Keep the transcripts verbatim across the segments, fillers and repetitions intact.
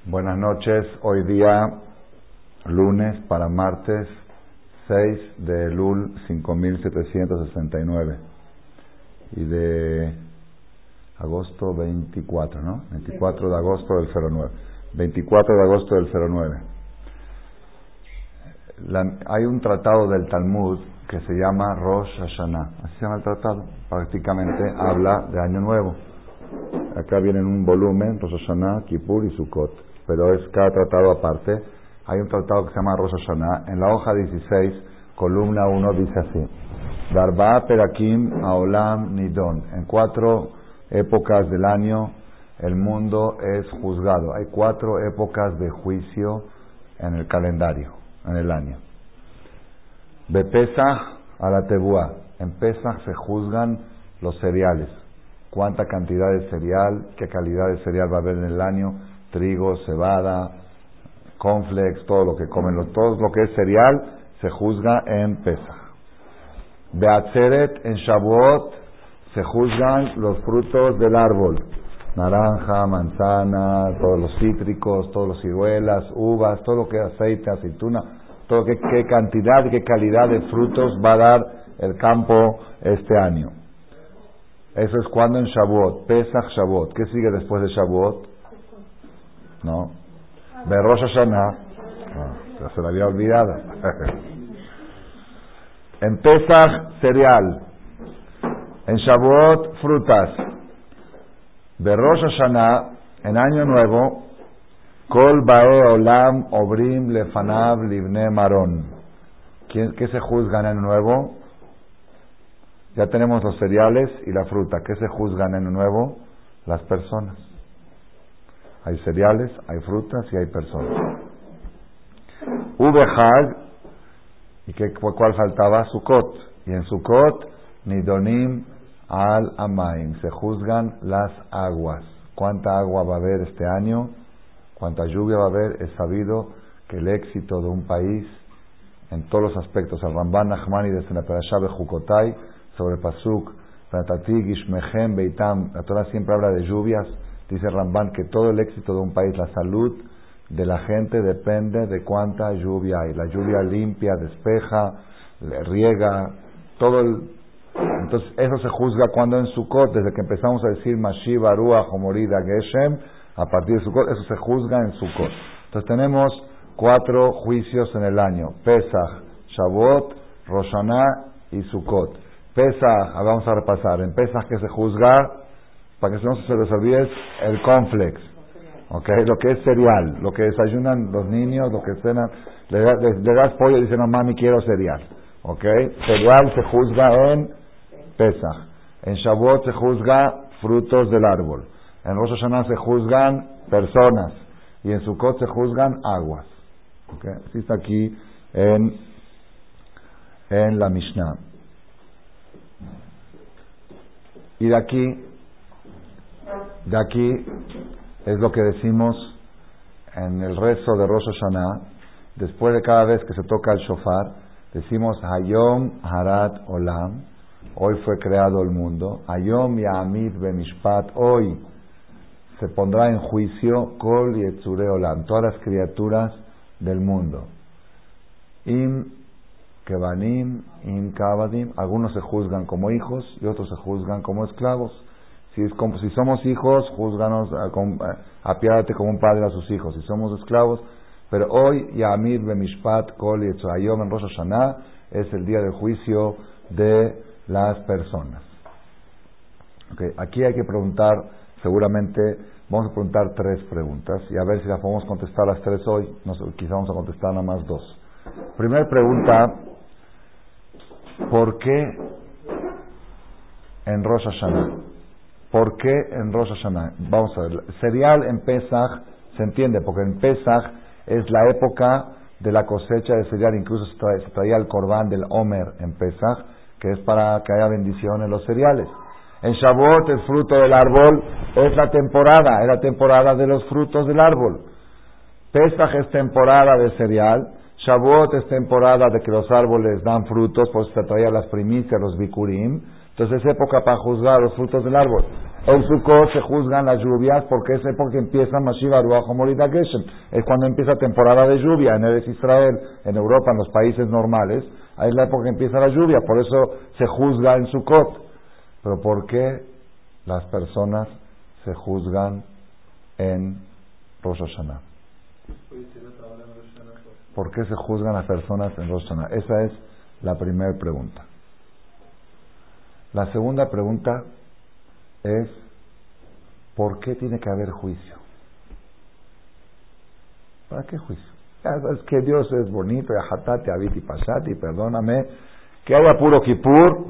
Buenas noches, hoy día lunes para martes seis de Elul cinco mil setecientos sesenta y nueve y de agosto veinticuatro, ¿no? veinticuatro de agosto del cero nueve. veinticuatro de agosto del cero nueve. La, hay un tratado del Talmud que se llama Rosh Hashanah, así se llama el tratado, prácticamente habla de Año Nuevo. Acá viene en un volumen Rosh Hashanah, Kippur y Sukkot, pero es cada tratado aparte. Hay un tratado que se llama Rosh Hashanah. En la hoja dieciséis, columna uno, dice así: Darba Perakim Haolam Nidon. En cuatro épocas del año el mundo es juzgado. Hay cuatro épocas de juicio en el calendario, en el año. Bepesach a la Tebuá. En Pesach se juzgan los cereales. Cuánta cantidad de cereal, qué calidad de cereal va a haber en el año, trigo, cebada, cornflakes, todo lo que comen, los, todo lo que es cereal se juzga en Pesach. Beatzeret, en Shavuot, se juzgan los frutos del árbol, naranja, manzana, todos los cítricos, todos los ciruelas, uvas, todo lo que es aceite, aceituna, todo que qué cantidad y qué calidad de frutos va a dar el campo este año. Eso es cuando en Shavuot, Pesach, Shavuot. ¿Qué sigue después de Shavuot? No. De Rosh Hashanah. No, ya se la había olvidado. En Pesach, cereal. En Shavuot, frutas. De Rosh Hashanah, en Año Nuevo, Kol Bae Olam Obrim Lefanav Livne Maron. ¿Qué se juzga en Año Nuevo? Ya tenemos los cereales y la fruta. ¿Qué se juzgan en el nuevo? Las personas. Hay cereales, hay frutas y hay personas. Ubehag, ¿y qué, cuál faltaba? Sukkot. Y en Sukkot, Nidonim al Amaim. Se juzgan las aguas. ¿Cuánta agua va a haber este año? ¿Cuánta lluvia va a haber? Es sabido que el éxito de un país, en todos los aspectos, el Ramban Nachmani desde la Parashá Bejukotai, sobre Pasuk, Gishmechem Beitam, la Torah siempre habla de lluvias. Dice Ramban que todo el éxito de un país, la salud de la gente depende de cuánta lluvia hay. La lluvia limpia, despeja, le riega, todo el... Entonces eso se juzga cuando en Sukkot, desde que empezamos a decir Mashiach Ruach Homorida Geshem, a partir de Sukkot, eso se juzga en Sukkot. Entonces tenemos cuatro juicios en el año: Pesach, Shavuot, Rosh Hashanah y Sukkot. Pesach, vamos a repasar. En Pesach, que se juzga, para que no se les olvide, es el cornflakes, ¿okay? Lo que es cereal, lo que desayunan los niños, lo que cenan. Le, le, le das pollo y dicen, no mami, quiero cereal, ¿okay? Cereal se juzga en Pesach. En Shavuot se juzga frutos del árbol. En Rosh Hashanah se juzgan personas. Y en Sukkot se juzgan aguas, ¿okay? Así está aquí en, en la Mishnah. Y de aquí, de aquí es lo que decimos en el rezo de Rosh Hashanah. Después de cada vez que se toca el shofar, decimos Hayom Harat Olam, hoy fue creado el mundo. Hayom Ya'amid Bemishpat, hoy se pondrá en juicio Kol Yetzure Olam, todas las criaturas del mundo. Im Kebanim, Im Kabadim, algunos se juzgan como hijos y otros se juzgan como esclavos. Si, es como, si somos hijos, júzganos, apiádate como un padre a sus hijos. Si somos esclavos, pero hoy, Ya'amid Bemishpat Kol Yetzurayom en Rosh Hashanah, es el día del juicio de las personas. Okay. Aquí hay que preguntar, seguramente vamos a preguntar tres preguntas y a ver si las podemos contestar las tres hoy. No sé, quizá vamos a contestar nada más dos. Primera pregunta: ¿por qué en Rosh Hashanah? ¿Por qué en Rosh Hashanah? Vamos a ver. Cereal en Pesach se entiende, porque en Pesach es la época de la cosecha de cereal. Incluso se, trae, se traía el corbán del Omer en Pesach, que es para que haya bendición en los cereales. En Shavuot, el fruto del árbol es la temporada, es la temporada de los frutos del árbol. Pesach es temporada de cereal. Shavuot es temporada de que los árboles dan frutos, pues se traía las primicias, los bikurim, Entonces es época para juzgar los frutos del árbol. En Sukkot se juzgan las lluvias porque es época que empieza Mashiach Ruach Homolida Geshem. Es cuando empieza temporada de lluvia en Eretz Israel, en Europa, en los países normales. Ahí es la época que empieza la lluvia, por eso se juzga en Sukkot. Pero ¿por qué las personas se juzgan en Rosh Hashanah? ¿Por qué se juzgan las personas en Rosh Hashanah? Esa es la primera pregunta. La segunda pregunta es ¿por qué tiene que haber juicio? ¿Para qué juicio? Es que Dios es bonito, yahatate, abiti, pasati, perdóname, que haya puro kipur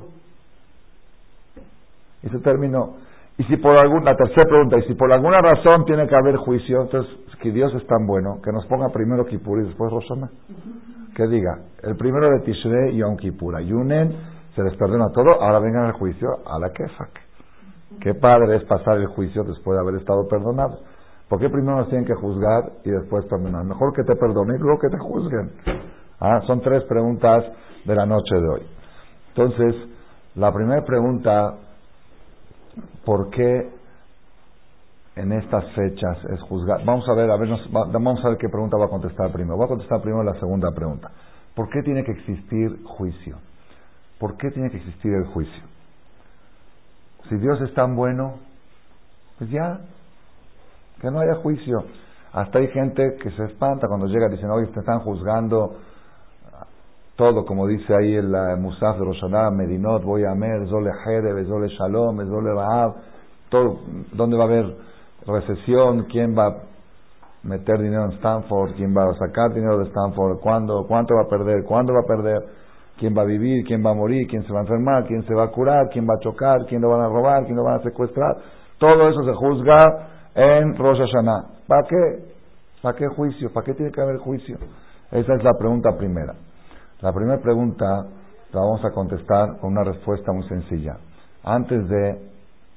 y se terminó. Y si por alguna, la tercera pregunta, y si por alguna razón tiene que haber juicio, entonces que Dios es tan bueno que nos ponga primero kipur y después Rosh Hashanah. Que diga, el primero de Tishrei y Yom Kippur ayunen, se les perdona todo, ahora vengan al juicio a la kefak. Qué padre es pasar el juicio después de haber estado perdonado. ¿Por qué primero nos tienen que juzgar y después perdonar? Mejor que te perdonen y luego que te juzguen. Ah, son tres preguntas de la noche de hoy. Entonces, la primera pregunta, ¿por qué en estas fechas es juzgar? Vamos a ver, a ver, nos, va, vamos a ver qué pregunta va a contestar primero. Voy a contestar primero la segunda pregunta. ¿Por qué tiene que existir juicio? ¿Por qué tiene que existir el juicio? Si Dios es tan bueno, pues ya, que no haya juicio. Hasta hay gente que se espanta cuando llega dicen, oye, te están juzgando todo, como dice ahí el uh, Musaf de Rosh Hashanah, Medinot, Boy Amer, Zole Jereb, Zole Shalom, Zole Rahav, todo, ¿dónde va a haber recesión? ¿Quién va a meter dinero en Stanford? ¿Quién va a sacar dinero de Stanford? ¿Cuándo? ¿Cuánto va a perder? ¿Cuándo va a perder? ¿Quién va a vivir? ¿Quién va a morir? ¿Quién se va a enfermar? ¿Quién se va a curar? ¿Quién va a chocar? ¿Quién lo van a robar? ¿Quién lo van a secuestrar? Todo eso se juzga en Rosh Hashanah. ¿Para qué? ¿Para qué juicio? ¿Para qué tiene que haber juicio? Esa es la pregunta primera. La primera pregunta la vamos a contestar con una respuesta muy sencilla. Antes de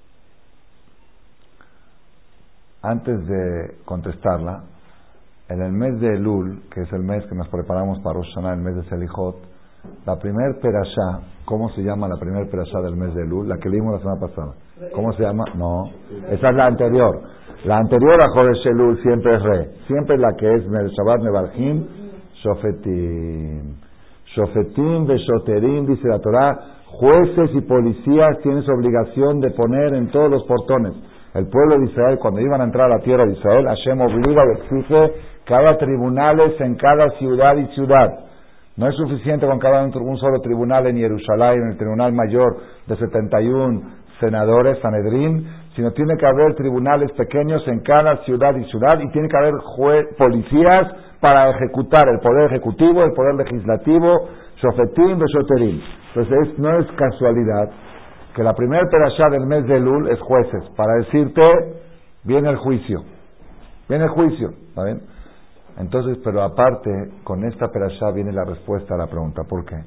antes de contestarla, en el mes de Elul, que es el mes que nos preparamos para Rosh Hashanah, el mes de Selichot, la primer perashá, ¿cómo se llama la primer perashá del mes de Elul? La que leímos la semana pasada. ¿Cómo se llama? No, esa es la anterior. La anterior a Jodesh Elul siempre es Re. Siempre es la que es Mer Shabbat Mevarjim Shofetim. Shofetim Veshoterim, dice la Torah, jueces y policías tienen su obligación de poner en todos los portones. El pueblo de Israel, cuando iban a entrar a la tierra de Israel, Hashem obliga y exige que haya tribunales en cada ciudad y ciudad. No es suficiente con cada un, un solo tribunal en Jerusalén, en el tribunal mayor de setenta y uno senadores, Sanedrín, sino tiene que haber tribunales pequeños en cada ciudad y ciudad, y tiene que haber jue- policías para ejecutar el poder ejecutivo, el poder legislativo, Shofetim, Beshoterim. Entonces es, no es casualidad que la primera perashá del mes de Elul es jueces, para decirte, viene el juicio, viene el juicio, ¿está bien? Entonces, pero aparte, con esta perashá viene la respuesta a la pregunta, ¿por qué?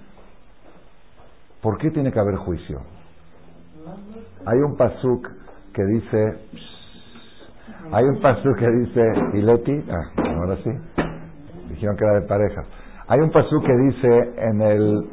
¿Por qué tiene que haber juicio? Hay un pasuk que dice, hay un pasuk que dice, Ileti, ah, ahora sí, dijeron que era de pareja. Hay un pasuk que dice en el,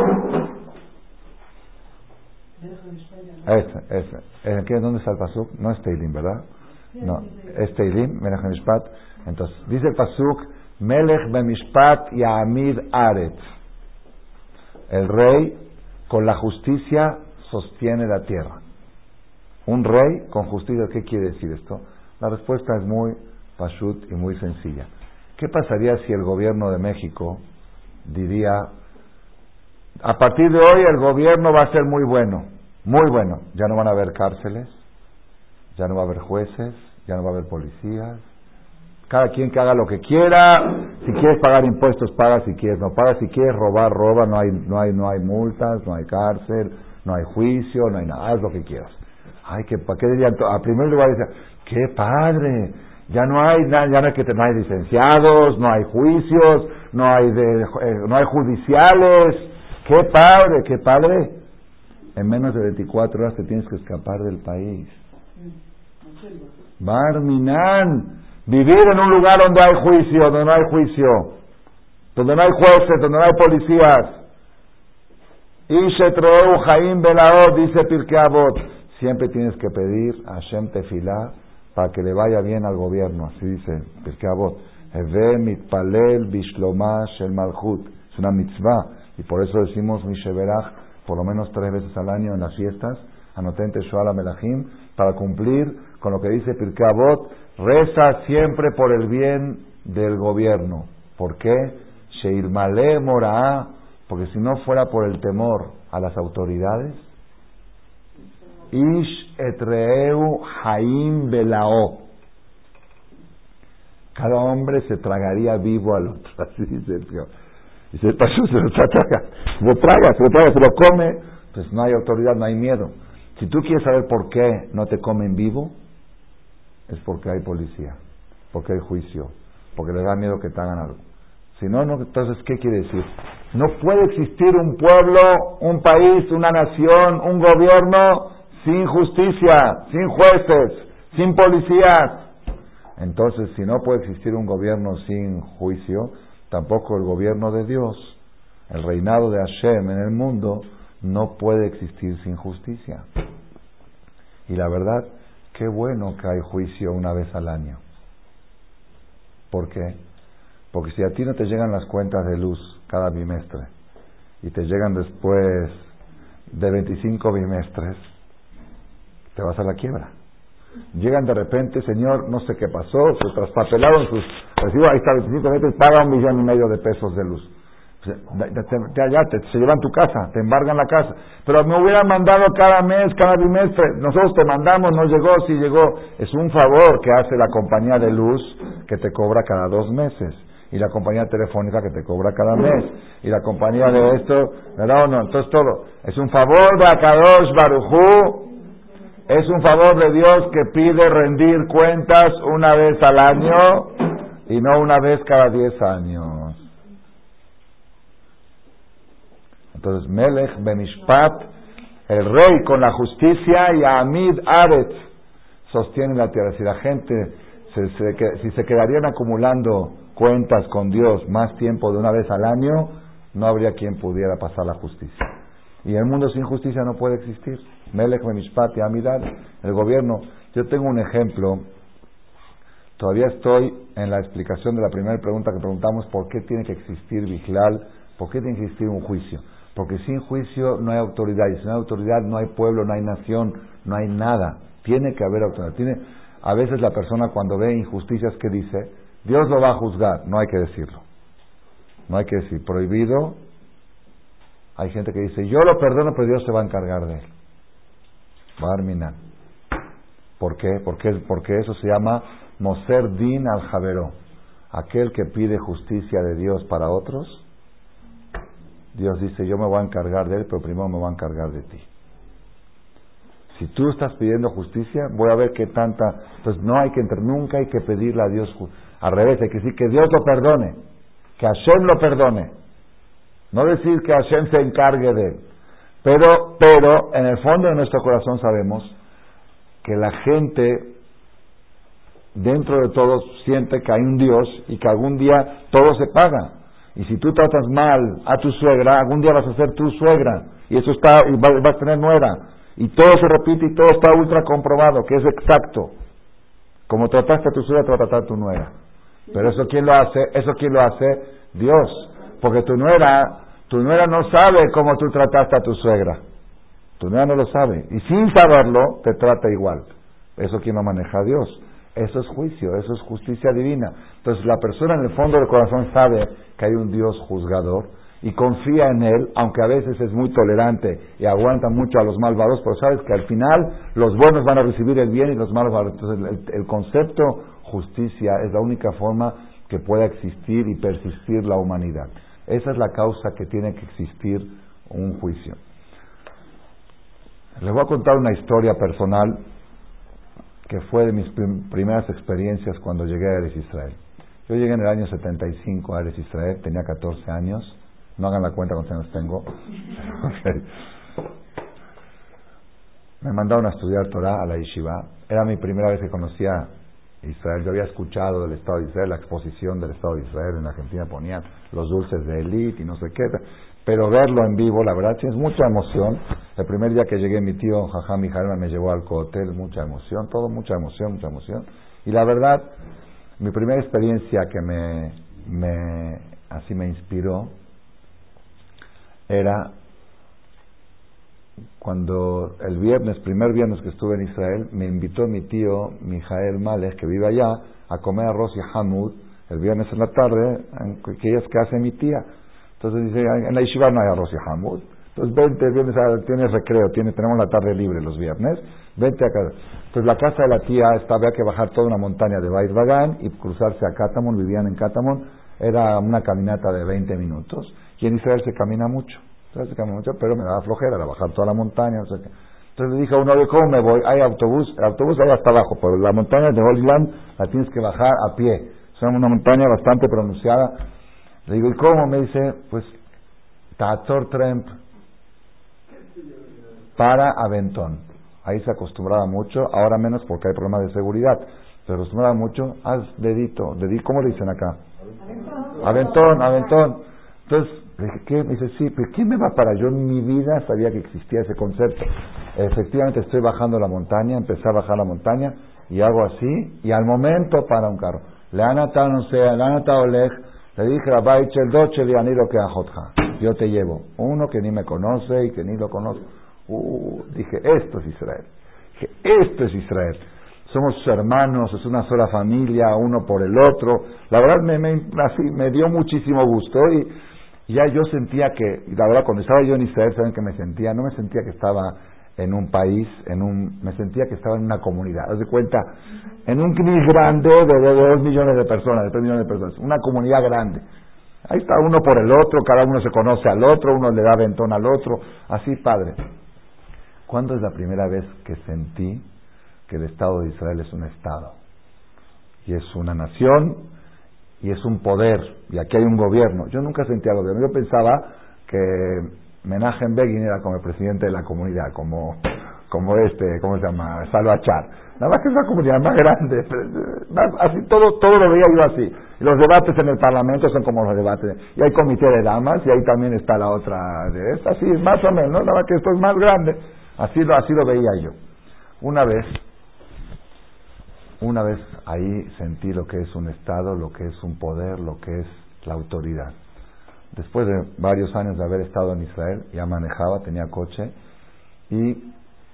ese, ese, ¿en qué, dónde está el pasuk? No es Teilim, ¿verdad? No, es Teilim, Melech Mishpat. Entonces, dice el pasuk, Melech bemishpat ya'amid aretz. El rey con la justicia sostiene la tierra. Un rey con justicia, ¿qué quiere decir esto? La respuesta es muy pashut y muy sencilla. ¿Qué pasaría si el gobierno de México diría, a partir de hoy el gobierno va a ser muy bueno, muy bueno, ya no van a haber cárceles, ya no va a haber jueces, ya no va a haber policías, cada quien que haga lo que quiera, si quieres pagar impuestos paga, si quieres no paga, si quieres robar roba, no hay no hay no hay multas, no hay cárcel, no hay juicio, no hay nada, haz lo que quieras. Ay, que para qué dirían, a primer lugar decía, qué padre, ya no hay ya no hay que no hay licenciados, no hay juicios, no hay de, eh, no hay judiciales, qué padre, qué padre. En menos de veinticuatro horas te tienes que escapar del país. Barminan, vivir en un lugar donde hay juicio, donde no hay juicio, donde no hay jueces, donde no hay policías. Ishetreu Jaim Belaot, dice Pirkei Avot. Siempre tienes que pedir a Hashem Tefilá para que le vaya bien al gobierno. Así dice Pirkei Avot. Heve mitpalel bishlomah shel malchut. Es una mitzvah. Y por eso decimos Misheberach por lo menos tres veces al año en las fiestas. Anoten Teshuah Melachim. Para cumplir con lo que dice Pirkei Avot. Reza siempre por el bien del gobierno. ¿Por qué? Sheirmale Morah. Porque si no fuera por el temor a las autoridades, Ish etreu Haim Belao. Cada hombre se tragaría vivo al otro. Así dice el Señor. Dice, el pastor se lo traga, se lo traga, se lo traga, se lo come. Pues no hay autoridad, no hay miedo. Si tú quieres saber por qué no te comen vivo, es porque hay policía, porque hay juicio, porque les da miedo que te hagan algo. Si no, no, entonces, ¿qué quiere decir? No puede existir un pueblo, un país, una nación, un gobierno sin justicia, sin jueces, sin policías. Entonces, si no puede existir un gobierno sin juicio, tampoco el gobierno de Dios, el reinado de Hashem en el mundo, no puede existir sin justicia. Y la verdad, qué bueno que hay juicio una vez al año. ¿Por qué? Porque si a ti no te llegan las cuentas de luz cada bimestre y te llegan después de veinticinco bimestres, te vas a la quiebra. Llegan de repente, señor, no sé qué pasó, se traspapelaron sus recibos, ahí está veinticinco bimestres, paga un millón y medio de pesos de luz. Ya, ya, te, se llevan tu casa, te embargan la casa. Pero me hubieran mandado cada mes, cada bimestre. Nosotros te mandamos, no llegó, sí llegó. Es un favor que hace la compañía de luz que te cobra cada dos meses. Y la compañía telefónica que te cobra cada mes. Y la compañía de esto, ¿verdad o no? Entonces todo. Es un favor de Akadosh Barujú. Es un favor de Dios que pide rendir cuentas una vez al año y no una vez cada diez años. Entonces, Melech Bemishpat, el rey con la justicia, y Amid Aretz, sostiene la tierra. Si la gente, se, se, si se quedarían acumulando cuentas con Dios más tiempo de una vez al año, no habría quien pudiera pasar la justicia. Y el mundo sin justicia no puede existir. Melech Bemishpat y Amid Aretz, el gobierno. Yo tengo un ejemplo, todavía estoy en la explicación de la primera pregunta que preguntamos, ¿por qué tiene que existir Bijlal? ¿Por qué tiene que existir un juicio? Porque sin juicio no hay autoridad, y sin autoridad no hay pueblo, no hay nación, no hay nada. Tiene que haber autoridad. Tiene, a veces la persona cuando ve injusticias, ¿qué dice? Dios lo va a juzgar. No hay que decirlo. No hay que decir. Prohibido. Hay gente que dice, yo lo perdono, pero Dios se va a encargar de él. Va a terminar. ¿Por qué? Porque, porque eso se llama Moser Din al Javeró. Aquel que pide justicia de Dios para otros, Dios dice, yo me voy a encargar de él, pero primero me voy a encargar de ti. Si tú estás pidiendo justicia, voy a ver qué tanta... Pues no hay que entrar, nunca hay que pedirle a Dios... Al revés, hay que decir que Dios lo perdone, que Hashem lo perdone. No decir que Hashem se encargue de él. Pero, pero, en el fondo de nuestro corazón sabemos que la gente, dentro de todo, siente que hay un Dios y que algún día todo se paga. Y si tú tratas mal a tu suegra, algún día vas a ser tu suegra. Y eso está, y vas a tener nuera. Y todo se repite y todo está ultra comprobado, que es exacto. Como trataste a tu suegra, te va a tratar a tu nuera. Pero eso ¿quién lo hace? Eso ¿quién lo hace? Dios. Porque tu nuera, tu nuera no sabe cómo tú trataste a tu suegra. Tu nuera no lo sabe. Y sin saberlo, te trata igual. Eso ¿quién lo maneja? Dios. Eso es juicio, eso es justicia divina. Entonces la persona en el fondo del corazón sabe que hay un Dios juzgador y confía en Él, aunque a veces es muy tolerante y aguanta mucho a los malvados, pero sabes que al final los buenos van a recibir el bien y los malos van a... Entonces el, el concepto justicia es la única forma que pueda existir y persistir la humanidad. Esa es la causa que tiene que existir un juicio. Les voy a contar una historia personal que fue de mis prim- primeras experiencias cuando llegué a Eretz Israel. Yo llegué en el año setenta y cinco a Eretz Israel, tenía catorce años, no hagan la cuenta cuántos años tengo. Okay. Me mandaron a estudiar Torah a la Yeshiva, era mi primera vez que conocía Israel. Yo había escuchado del Estado de Israel, la exposición del Estado de Israel en Argentina, ponían los dulces de élite y no sé qué, pero verlo en vivo, la verdad, sí es mucha emoción. El primer día que llegué, mi tío Jajam Mijael me llevó al hotel, mucha emoción, todo, mucha emoción, mucha emoción. Y la verdad, mi primera experiencia que me, me así me inspiró era cuando el viernes, primer viernes que estuve en Israel, me invitó mi tío Mijael Malech, que vive allá, a comer arroz y hamud el viernes en la tarde, que es que hace mi tía. Entonces dice, en la yeshiva no hay arroz y hamud. Entonces vente, viernes, tienes recreo, tiene, tenemos la tarde libre los viernes, vente acá. Entonces la casa de la tía estaba, había que bajar toda una montaña de Beit Vagán y cruzarse a Katamon, vivían en Katamon, era una caminata de veinte minutos, y en Israel se camina mucho, Israel se camina mucho, pero me daba flojera, era bajar toda la montaña, no sé qué. Entonces le dije a uno, ¿cómo me voy? Hay autobús, el autobús ahí hasta abajo, pero la montaña de Holy Land la tienes que bajar a pie, es una montaña bastante pronunciada. Le digo, ¿y cómo? Me dice, pues, Tatzor Tremp, para Aventón. Ahí se acostumbraba mucho, ahora menos porque hay problemas de seguridad, pero acostumbraba mucho, haz dedito, dedito, ¿cómo le dicen acá? Aventón, aventón. Entonces, le dije, ¿qué? Me dice, sí, pero ¿quién me va para? Yo en mi vida sabía que existía ese concepto. Efectivamente estoy bajando la montaña, empecé a bajar la montaña, y hago así, y al momento para un carro. Le han atado, no sé, le han atado Oleg, le dije a Baichel, doche de anilo que ajotja, yo te llevo. Uno que ni me conoce y que ni lo conozco. Uh, dije, esto es Israel. Dije, esto es Israel. Somos sus hermanos, es una sola familia, uno por el otro. La verdad me, me, así, me dio muchísimo gusto y ya yo sentía que, la verdad cuando estaba yo en Israel, ¿saben qué me sentía? No me sentía que estaba en un país, en un, me sentía que estaba en una comunidad. Haz de cuenta, en un CNIS grande de, de, de dos millones de personas, de tres millones de personas, una comunidad grande. Ahí está uno por el otro, cada uno se conoce al otro, uno le da ventón al otro, así padre. ¿Cuándo es la primera vez que sentí que el Estado de Israel es un Estado? Y es una nación, y es un poder, y aquí hay un gobierno. Yo nunca sentía gobierno, yo pensaba que Menachem Begin era como el presidente de la comunidad, como, como este, ¿cómo se llama? Salvachar. Nada más que es una comunidad más grande, así todo, todo lo veía yo así. Y los debates en el Parlamento son como los debates, y hay comité de damas, y ahí también está la otra de esta, así, más o menos, nada más que esto es más grande. Así lo, así lo veía yo. Una vez, una vez ahí sentí lo que es un Estado, lo que es un poder, lo que es la autoridad. Después de varios años de haber estado en Israel, ya manejaba, tenía coche, y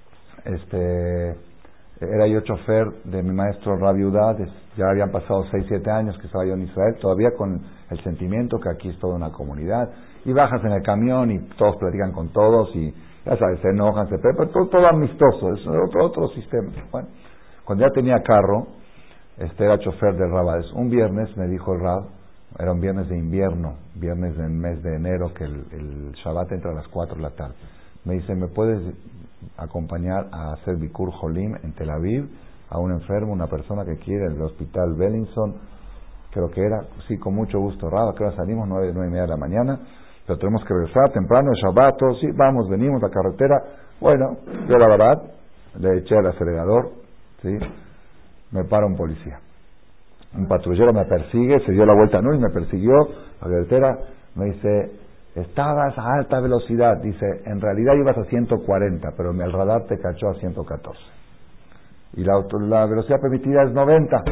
este era yo chofer de mi maestro Rabbi Udad, ya habían pasado seis, siete años que estaba yo en Israel, todavía con el sentimiento que aquí es toda una comunidad, y bajas en el camión y todos platican con todos, y ya sabes, se enojan, se pero todo, todo amistoso, es otro, otro sistema. Bueno, cuando ya tenía carro, este era chofer del Rabades. Un viernes me dijo el Rab, era un viernes de invierno, viernes del mes de enero, que el, el Shabbat entra a las cuatro de la tarde. Me dice, ¿me puedes acompañar a hacer Bikur Jolim en Tel Aviv a un enfermo, una persona que quiere, en el hospital Bellinson? Creo que era, sí, con mucho gusto, Rab, ¿a qué hora salimos? Nueve, nueve y media de la mañana. Pero tenemos que regresar temprano, el Shabbat, todo, sí, vamos, venimos, la carretera. Bueno, yo la verdad, le eché al acelerador, sí, me para un policía. Un patrullero me persigue, se dio la vuelta, no, y me persiguió, la carretera, me dice, estabas a alta velocidad, dice, en realidad ibas a ciento cuarenta, pero el radar te cachó a ciento catorce. Y la, auto, la velocidad permitida es noventa.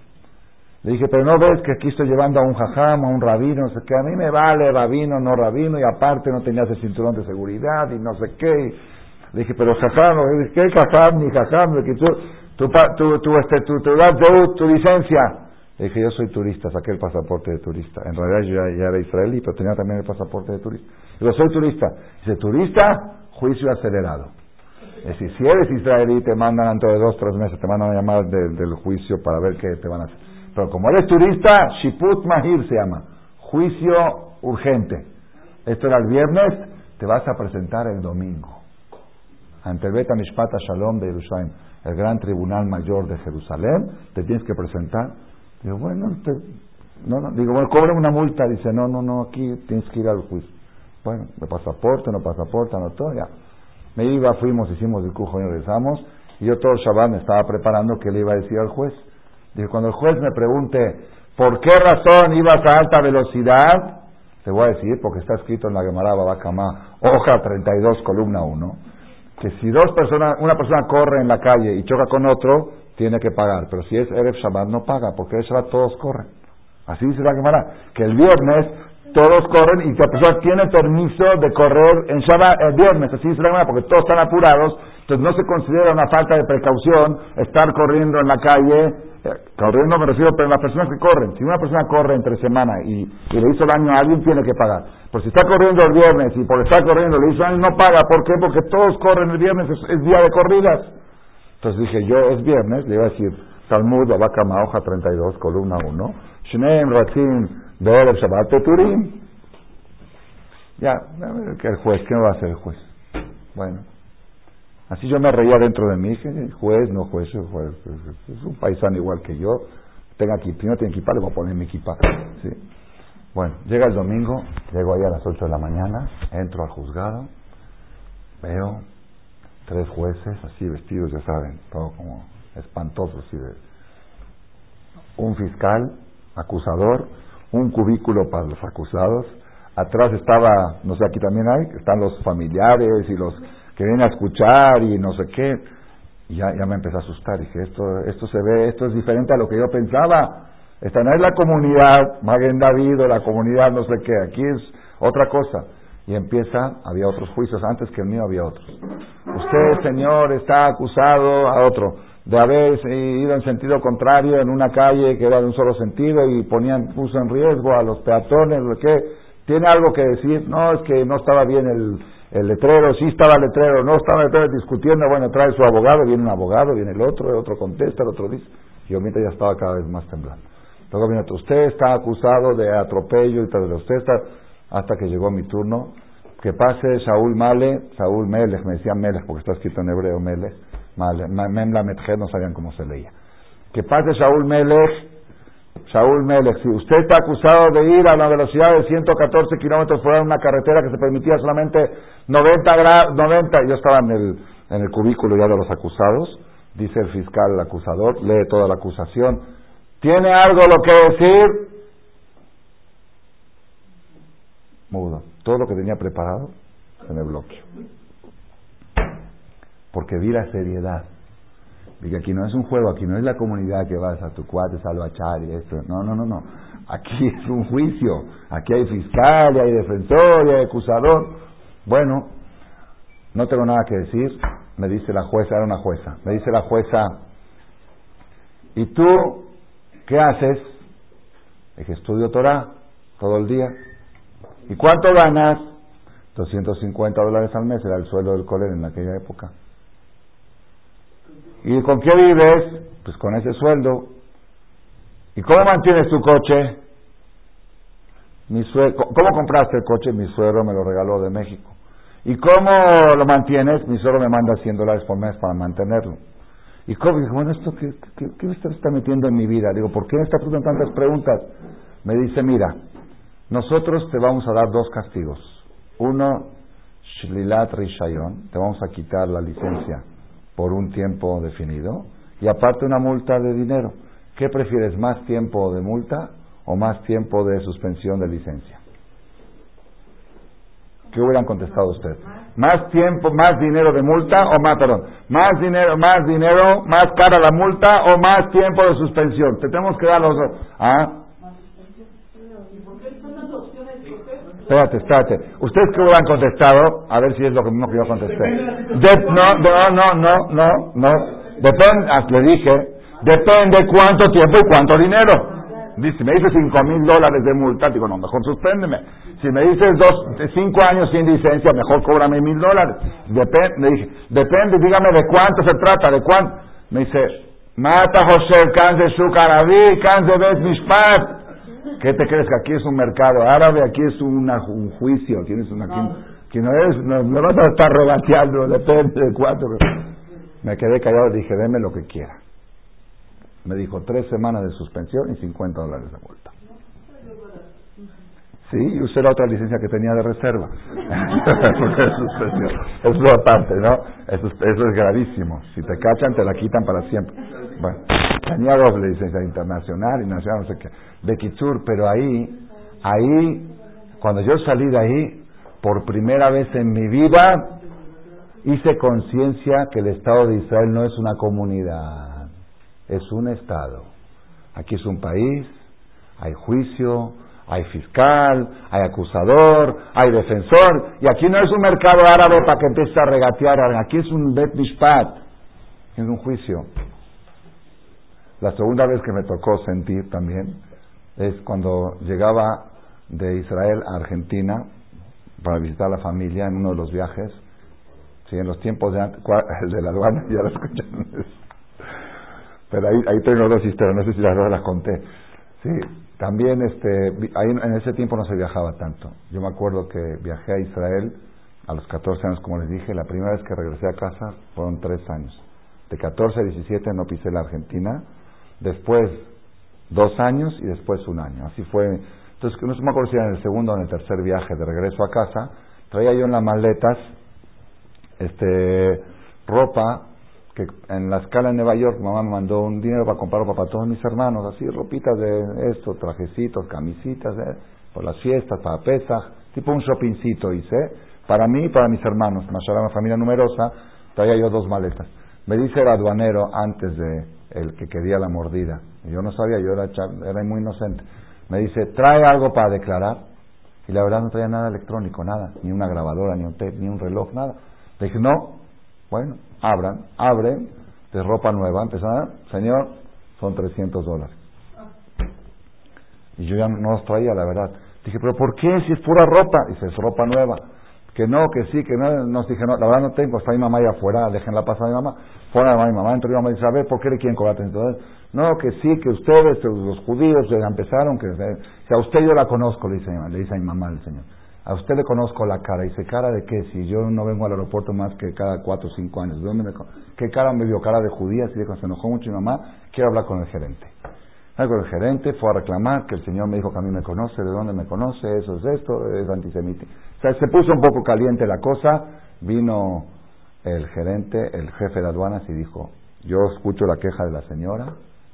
Le dije, pero no ves que aquí estoy llevando a un jajam, a un rabino, no sé qué, a mí me vale rabino, no rabino, y aparte no tenías el cinturón de seguridad, y no sé qué. Y le dije, pero jajam, ¿qué jajam, ni jajam? Le dije, tu, tu, tu, tu, este, tu, tu, tu, tu licencia. Le dije, yo soy turista, saqué el pasaporte de turista. En realidad yo ya, ya era israelí, pero tenía también el pasaporte de turista. Digo, soy turista. Dice, turista, juicio acelerado. Es decir, si eres israelí, te mandan dentro de dos, tres meses, te mandan a llamar de, del juicio para ver qué te van a hacer. Pero como eres turista, Shiput Mahir se llama, juicio urgente. Esto era el viernes, te vas a presentar el domingo ante el Bet HaMishpat Shalom de Jerusalén, el gran tribunal mayor de Jerusalén, te tienes que presentar. Digo, bueno, te, no, no, digo, bueno, cobra una multa. Dice, no, no, no, aquí tienes que ir al juicio. Bueno, de pasaporte, no pasaporte, no todo, ya. Me iba, fuimos, hicimos el cujo y regresamos, y yo todo el Shabbat me estaba preparando que le iba a decir al juez. Digo, cuando el juez me pregunte, ¿por qué razón ibas a alta velocidad? te voy a decir, porque está escrito en la Gemara Baba Kamá, hoja treinta y dos, columna uno, que si dos personas, una persona corre en la calle y choca con otro, tiene que pagar, pero si es Erev Shabbat no paga, porque Erev Shabbat todos corren. Así dice la Gemara, que el viernes todos corren y la persona tiene permiso de correr en Shabbat el viernes, así dice la Gemara, porque todos están apurados, entonces no se considera una falta de precaución estar corriendo en la calle, eh, corriendo me refiero, pero las personas que corren, si una persona corre entre semana y, y le hizo daño a alguien, tiene que pagar. Pero si está corriendo el viernes y por estar corriendo le hizo daño, no paga. ¿Por qué? Porque todos corren el viernes, es, es día de corridas. Entonces dije, yo es viernes, le iba a decir, Talmud, Baba Kama, hoja treinta y dos, columna uno, Shneim Ratzim Be'erev Shabbat Peturim. Ya, que el juez, ¿qué me va a hacer el juez? Bueno, así yo me reía dentro de mí, que juez, no juez, juez, es un paisano igual que yo, tenga aquí, primero tiene equipa, le voy a poner mi equipa, ¿sí? Bueno, llega el domingo, llego ahí a las ocho de la mañana, entro al juzgado, veo tres jueces así vestidos, ya saben, todo como espantoso, así de un fiscal, acusador, un cubículo para los acusados, atrás estaba, no sé, aquí también hay, están los familiares y los que vienen a escuchar y no sé qué, y ya, ya me empecé a asustar, dije, esto, esto se ve, esto es diferente a lo que yo pensaba, esta no es la comunidad Maguen David o la comunidad no sé qué, aquí es otra cosa. Y empieza, había otros juicios, antes que el mío había otros. Usted, señor, está acusado a otro de haber ido en sentido contrario en una calle que era de un solo sentido y ponían, puso en riesgo a los peatones, ¿de qué? ¿Tiene algo que decir? No, es que no estaba bien el, el letrero, sí estaba el letrero, no estaba el letrero, discutiendo, bueno, trae su abogado, viene un abogado, viene el otro, el otro contesta, el otro dice, y yo mientras ya estaba cada vez más temblando. Luego viene otro, usted está acusado de atropello y tal, usted está... Hasta que llegó mi turno, que pase Shaul Male, Shaul Melech, me decían Melech porque está escrito en hebreo Melech, Male, Mem la Metje, no sabían cómo se leía. Que pase Shaul Melech, Shaul Melech, si usted está acusado de ir a la velocidad de ciento catorce kilómetros por hora en una carretera que se permitía solamente noventa grados, noventa, yo estaba en el, en el cubículo ya de los acusados, dice el fiscal, el acusador, lee toda la acusación, ¿tiene algo lo que decir? Mudo. Todo lo que tenía preparado se me bloqueó. Porque vi la seriedad. Dije, aquí no es un juego, aquí no es la comunidad que vas a tu cuate, salvachar y esto. No, no, no, no. Aquí es un juicio. Aquí hay fiscal, hay defensor, hay acusador. Bueno, no tengo nada que decir. Me dice la jueza, era una jueza. Me dice la jueza, ¿y tú qué haces? Dije, estudio Torah todo el día. ¿Y cuánto ganas? doscientos cincuenta dólares al mes, era el sueldo del colegio en aquella época. ¿Y con qué vives? Pues con ese sueldo. ¿Y cómo mantienes tu coche? Mi sue- ¿Cómo compraste el coche? Mi suegro me lo regaló de México. ¿Y cómo lo mantienes? Mi suegro me manda cien dólares por mes para mantenerlo. ¿Y cómo? Digo, bueno, ¿esto qué, qué, qué usted está metiendo en mi vida? Digo, ¿por qué me está haciendo tantas preguntas? Me dice, mira, nosotros te vamos a dar dos castigos. Uno, Shlilat Rishayon, te vamos a quitar la licencia por un tiempo definido, y aparte una multa de dinero. ¿Qué prefieres, más tiempo de multa o más tiempo de suspensión de licencia? ¿Qué hubieran contestado usted? ¿Más tiempo, más dinero de multa o más, perdón, más dinero, más dinero, más cara la multa o más tiempo de suspensión? Te tenemos que dar los dos. ¿Ah? Espérate, espérate. ¿Ustedes qué hubieran contestado? A ver si es lo mismo que yo contesté. De, no, no, no, no, no, no. Depende, le dije, depende cuánto tiempo y cuánto dinero. Dice, me dice cinco mil dólares de multa, digo, no, mejor suspéndeme. Si me dices dos, cinco años sin licencia, mejor cóbrame mil dólares. Depende, le dije, depende, dígame de cuánto se trata, de cuánto. Me dice, mata José, can de Shukaraví, can de Bet Mishpat. ¿Qué te crees que aquí es un mercado árabe? Aquí es una, un juicio. Tienes una, aquí, aquí no es, no, no vas a estar rebateando, depende de cuánto. Me quedé callado y dije, deme lo que quiera. Me dijo tres semanas de suspensión y cincuenta dólares de multa. Sí, y usé la otra licencia que tenía de reserva. Eso es aparte, ¿no? Eso es, eso es gravísimo. Si te cachan, te la quitan para siempre. Bueno, tenía doble licencia internacional y nacional, no sé qué. De Kitsur, pero ahí, ahí, Cuando yo salí de ahí, por primera vez en mi vida, hice conciencia que el Estado de Israel no es una comunidad, es un Estado. Aquí es un país, hay juicio, hay fiscal, hay acusador, hay defensor, y aquí no es un mercado árabe para que empiece a regatear, aquí es un Bet Mishpat, es un juicio. La segunda vez que me tocó sentir también es cuando llegaba de Israel a Argentina para visitar a la familia en uno de los viajes, sí, en los tiempos de antes, el de la aduana, ya lo escucharon, pero ahí, ahí tengo dos historias, no sé si las dos las conté, sí. También este, ahí en ese tiempo no se viajaba tanto. Yo me acuerdo que viajé a Israel a los catorce años, como les dije. La primera vez que regresé a casa fueron tres años. De catorce a diecisiete no pisé la Argentina. Después dos años y después un año. Así fue. Entonces, no se me acuerdo si era en el segundo o en el tercer viaje de regreso a casa. Traía yo en las maletas este, ropa que en la escala en Nueva York mamá me mandó un dinero para comprar ropa para todos mis hermanos, así ropitas de esto, trajecitos, camisitas, eh, por las fiestas, para Pesaj, tipo un shoppingcito hice, para mí y para mis hermanos, más allá de una familia numerosa, traía yo dos maletas. Me dice el aduanero antes de el que quería la mordida, y yo no sabía, yo era, era muy inocente, me dice, ¿trae algo para declarar? Y la verdad no traía nada electrónico, nada, ni una grabadora, ni un tape, ni un reloj, nada. Le dije, no. Bueno, abran, abren, de ropa nueva, empezaron, señor, son trescientos dólares. Y yo ya no los traía, la verdad. Dije, pero ¿por qué? Si es pura ropa. Dice, es ropa nueva. Que no, que sí, que no. Nos dije, no, la verdad no tengo, está mi mamá allá afuera, déjenla pasar a mi mamá. Fuera de mi mamá, entró mi mamá y dice, a ver, ¿por qué le quieren cobrar trescientos dólares? No, que sí, que ustedes, los judíos, ya empezaron, que, que a usted yo la conozco, le dice, le dice a mi mamá el señor. A usted le conozco la cara. Dice, ¿cara de qué? Si yo no vengo al aeropuerto más que cada cuatro o cinco años. ¿De dónde me con... ¿Qué cara me vio? Cara de judía. Y dijo, se enojó mucho mi mamá, quiero hablar con el gerente. Habló con el gerente, fue a reclamar que el señor me dijo que a mí me conoce, ¿de dónde me conoce? Eso es esto, es antisemita. O sea, se puso un poco caliente la cosa. Vino el gerente, el jefe de aduanas y dijo, yo escucho la queja de la señora,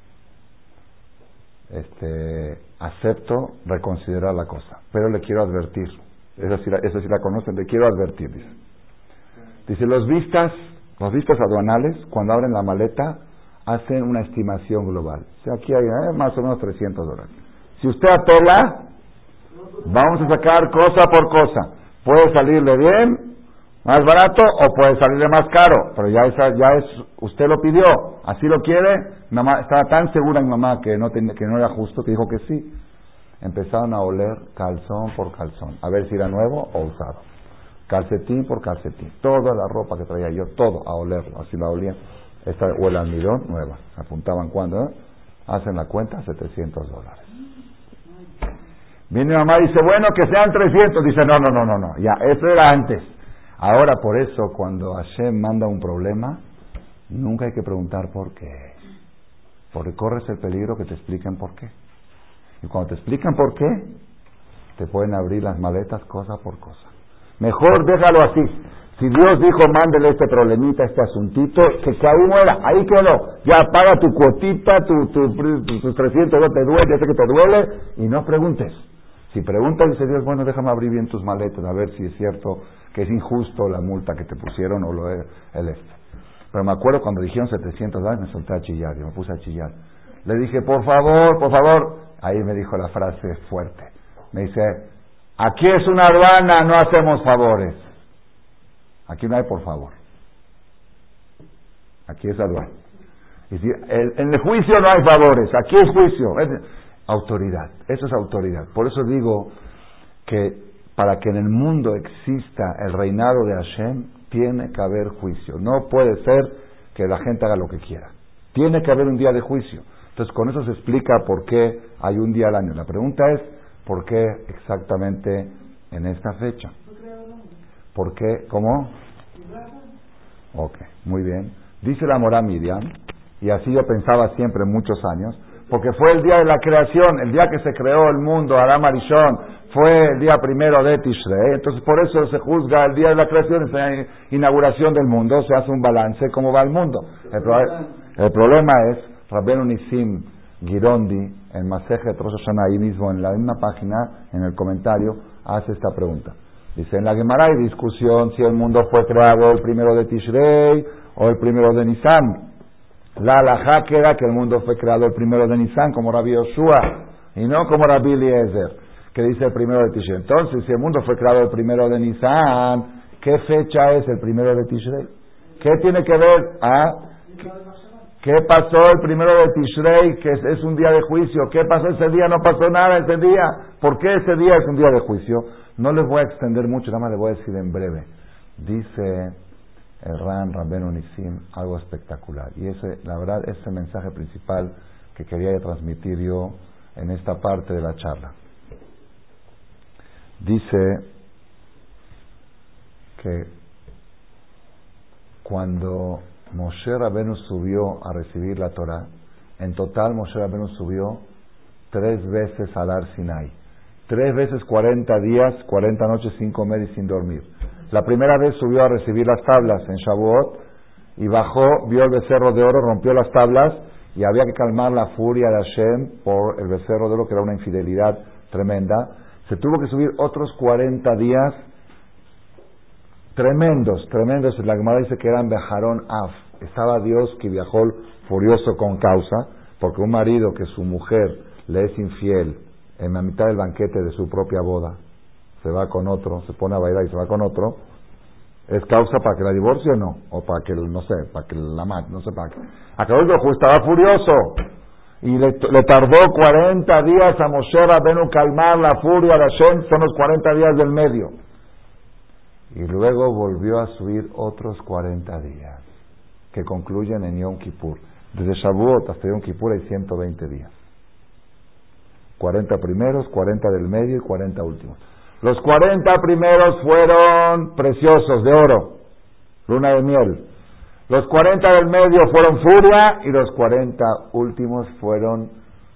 este, acepto reconsiderar la cosa, pero le quiero advertir. Eso sí, la, eso sí la conocen, le quiero advertir, dice. Dice, los vistas, los vistas aduanales, cuando abren la maleta, hacen una estimación global. O sea, aquí hay eh, más o menos trescientos dólares. Si usted apela, vamos a sacar cosa por cosa. Puede salirle bien, más barato, o puede salirle más caro, pero ya, esa, ya es, usted lo pidió, así lo quiere. Mamá, estaba tan segura mi mamá que no, ten, que no era justo, que dijo que sí. Empezaron a oler calzón por calzón, a ver si era nuevo o usado, calcetín por calcetín, toda la ropa que traía yo, todo a olerlo, así la olían. Esta huele almidón, nueva, apuntaban cuando, ¿eh? Hacen la cuenta, setecientos dólares. Viene mi mamá y dice, bueno, que sean trescientos, dice, no, no, no, no, no, ya, eso era antes. Ahora por eso, cuando Hashem manda un problema, nunca hay que preguntar por qué, porque corres el peligro que te expliquen por qué. Y cuando te explican por qué, te pueden abrir las maletas cosa por cosa. Mejor déjalo así. Si Dios dijo, mándele este problemita, este asuntito, que, que ahí muera, ahí quedó. Ya paga tu cuotita, tu, tu, tu, tus trescientos, no te duele, ya sé que te duele, y no preguntes. Si preguntas, dice Dios, bueno, déjame abrir bien tus maletas, a ver si es cierto que es injusto la multa que te pusieron o lo es el este. Pero me acuerdo cuando dijeron setecientos dólares, me solté a chillar, yo me puse a chillar. Le dije, por favor, por favor. Ahí me dijo la frase fuerte. Me dice, aquí es una aduana, no hacemos favores. Aquí no hay por favor. Aquí es aduana. Y si, el, en el juicio no hay favores, aquí es juicio. Es autoridad, eso es autoridad. Por eso digo que para que en el mundo exista el reinado de Hashem, tiene que haber juicio. No puede ser que la gente haga lo que quiera. Tiene que haber un día de juicio. Entonces, con eso se explica por qué hay un día al año. La pregunta es, ¿por qué exactamente en esta fecha? ¿Por qué? ¿Cómo? Ok, muy bien. Dice la Morá Miriam, y así yo pensaba siempre muchos años, porque fue el día de la creación, el día que se creó el mundo, Adam Arishon, fue el día primero de Tishrei, entonces por eso se juzga el día de la creación, es la inauguración del mundo, se hace un balance, cómo va el mundo. El, pro, el problema es, Rabbeinu Nisim Girondi, en Masejet Rosh Hashanah, ahí mismo en la misma página, en el comentario, hace esta pregunta. Dice, en la Gemara hay discusión si el mundo fue creado el primero de Tishrei o el primero de Nisan. La halajá queda que el mundo fue creado el primero de Nisan, como Rabbi Yoshua, y no como Rabbi Eliezer, que dice el primero de Tishrei. Entonces, si el mundo fue creado el primero de Nisan, ¿qué fecha es el primero de Tishrei? ¿Qué tiene que ver? ¿Ah? ¿Qué pasó el primero de Tishrei, que es, es un día de juicio? ¿Qué pasó ese día? No pasó nada ese día. ¿Por qué ese día es un día de juicio? No les voy a extender mucho, nada más les voy a decir en breve. Dice el Ran Rabbeinu Nisim algo espectacular. Y ese, la verdad, ese es el mensaje principal que quería transmitir yo en esta parte de la charla. Dice que cuando Moshe Rabbeinu subió a recibir la Torah, en total Moshe Rabbeinu subió tres veces al Har Sinai. Tres veces cuarenta días, cuarenta noches sin comer y sin dormir. La primera vez subió a recibir las tablas en Shavuot y bajó, vio el becerro de oro, rompió las tablas y había que calmar la furia de Hashem por el becerro de oro, que era una infidelidad tremenda. Se tuvo que subir otros cuarenta días tremendos, tremendos. La Gemara dice que eran Bejarón Af. Estaba Dios que viajó furioso con causa, porque un marido que su mujer le es infiel en la mitad del banquete de su propia boda, se va con otro, se pone a bailar y se va con otro, ¿es causa para que la divorcie o no? O para que, no sé, para que la mate, no sé para qué. Acabó el juez, estaba furioso, y le, le tardó cuarenta días a Moshe Rabbeinu calmar la furia de Hashem, son los cuarenta días del medio. Y luego volvió a subir otros cuarenta días, que concluyen en Yom Kippur. Desde Shavuot hasta Yom Kippur hay ciento veinte días. cuarenta primeros, cuarenta del medio y cuarenta últimos. Los cuarenta primeros fueron preciosos, de oro, luna de miel. Los cuarenta del medio fueron furia y los cuarenta últimos fueron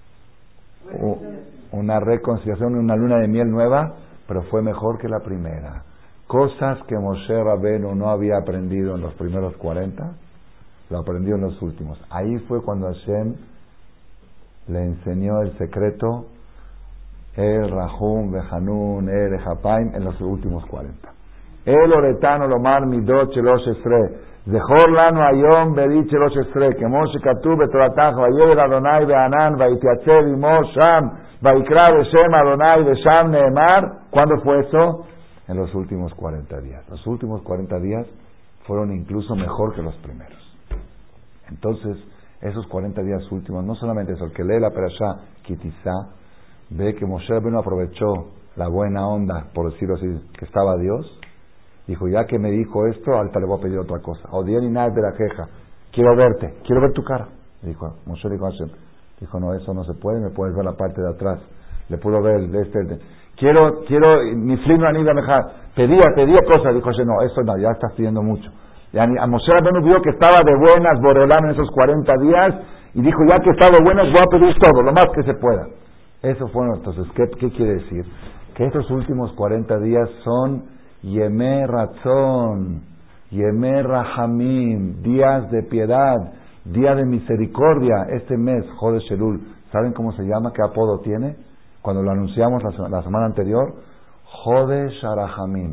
una reconciliación, una luna de miel nueva, pero fue mejor que la primera. Cosas que Moshe Rabbeinu no había aprendido en los primeros cuarenta, lo aprendió en los últimos. Ahí fue cuando Hashem le enseñó el secreto, el Rahum, Behanun, el Ejapaim, en los últimos cuarenta. El Oretano Lomar Midot Shelosh Esre, Zechor Lanu Ayom Berit Shelosh Esre, que Moshe Katuv Betoratach, Vayeder Adonai Beanan, Vaitiatzev Imo Sham, Vaikra Beshem Adonai Besham Neemar. ¿Cuándo fue eso? En los últimos cuarenta días. Los últimos cuarenta días fueron incluso mejor que los primeros. Entonces, esos cuarenta días últimos, no solamente eso, el que lee la Perashá Kitizá, ve que Moshe Rabbeinu aprovechó la buena onda, por decirlo así, que estaba Dios, dijo, ya que me dijo esto, ahorita le voy a pedir otra cosa. Odien y nada de la queja, quiero verte, quiero ver tu cara. Dijo, Moshe dijo a Hashem, dijo, no, eso no se puede, me puedes ver la parte de atrás, le puedo ver el de este, el de... quiero, quiero, ni flino ni dejar, pedía, pedía cosas, dijo Hashem, no, eso no, ya estás pidiendo mucho. Y a Moshe Rabbeinu vio que estaba de buenas Boreolam en esos cuarenta días, y dijo, ya que está de buenas, voy a pedir todo, lo más que se pueda. Eso fue, entonces, ¿qué, ¿qué quiere decir? Que estos últimos cuarenta días son Yemé Ratzon, Yemé Rahamim, días de piedad, día de misericordia. Este mes, Jodesh Elul, ¿saben cómo se llama? ¿Qué apodo tiene? Cuando lo anunciamos la, la semana anterior, Jodesh Arahamim,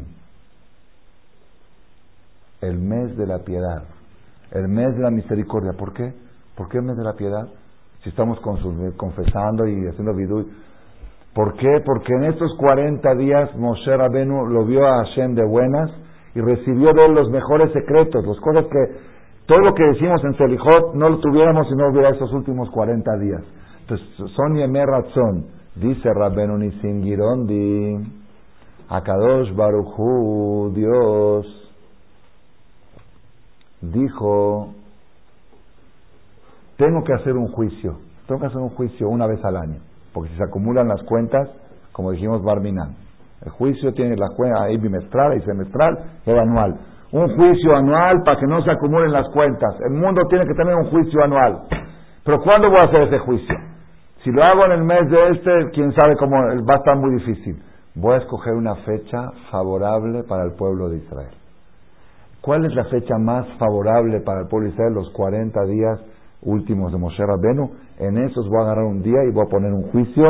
el mes de la piedad, el mes de la misericordia. ¿Por qué? ¿Por qué el mes de la piedad? Si estamos confesando y haciendo vidui. ¿Por qué? Porque en estos cuarenta días Moshe Rabbeinu lo vio a Hashem de buenas y recibió de él los mejores secretos, las cosas que todo lo que decimos en Selijot no lo tuviéramos si no hubiera estos últimos cuarenta días. Entonces, son Yemé Ratzon, dice Rabbeinu Nisim Girondi, Akadosh Baruch Hu, Dios, dijo, tengo que hacer un juicio, tengo que hacer un juicio una vez al año, porque si se acumulan las cuentas, como dijimos Barminan, el juicio tiene la cuenta, hay bimestral, hay semestral y hay anual. Un juicio anual para que no se acumulen las cuentas. El mundo tiene que tener un juicio anual. Pero ¿cuándo voy a hacer ese juicio? Si lo hago en el mes de este, quién sabe cómo, va a estar muy difícil. Voy a escoger una fecha favorable para el pueblo de Israel. ¿Cuál es la fecha más favorable para el pueblo de Israel? Los cuarenta días últimos de Moshe Rabbeinu. En esos voy a agarrar un día y voy a poner un juicio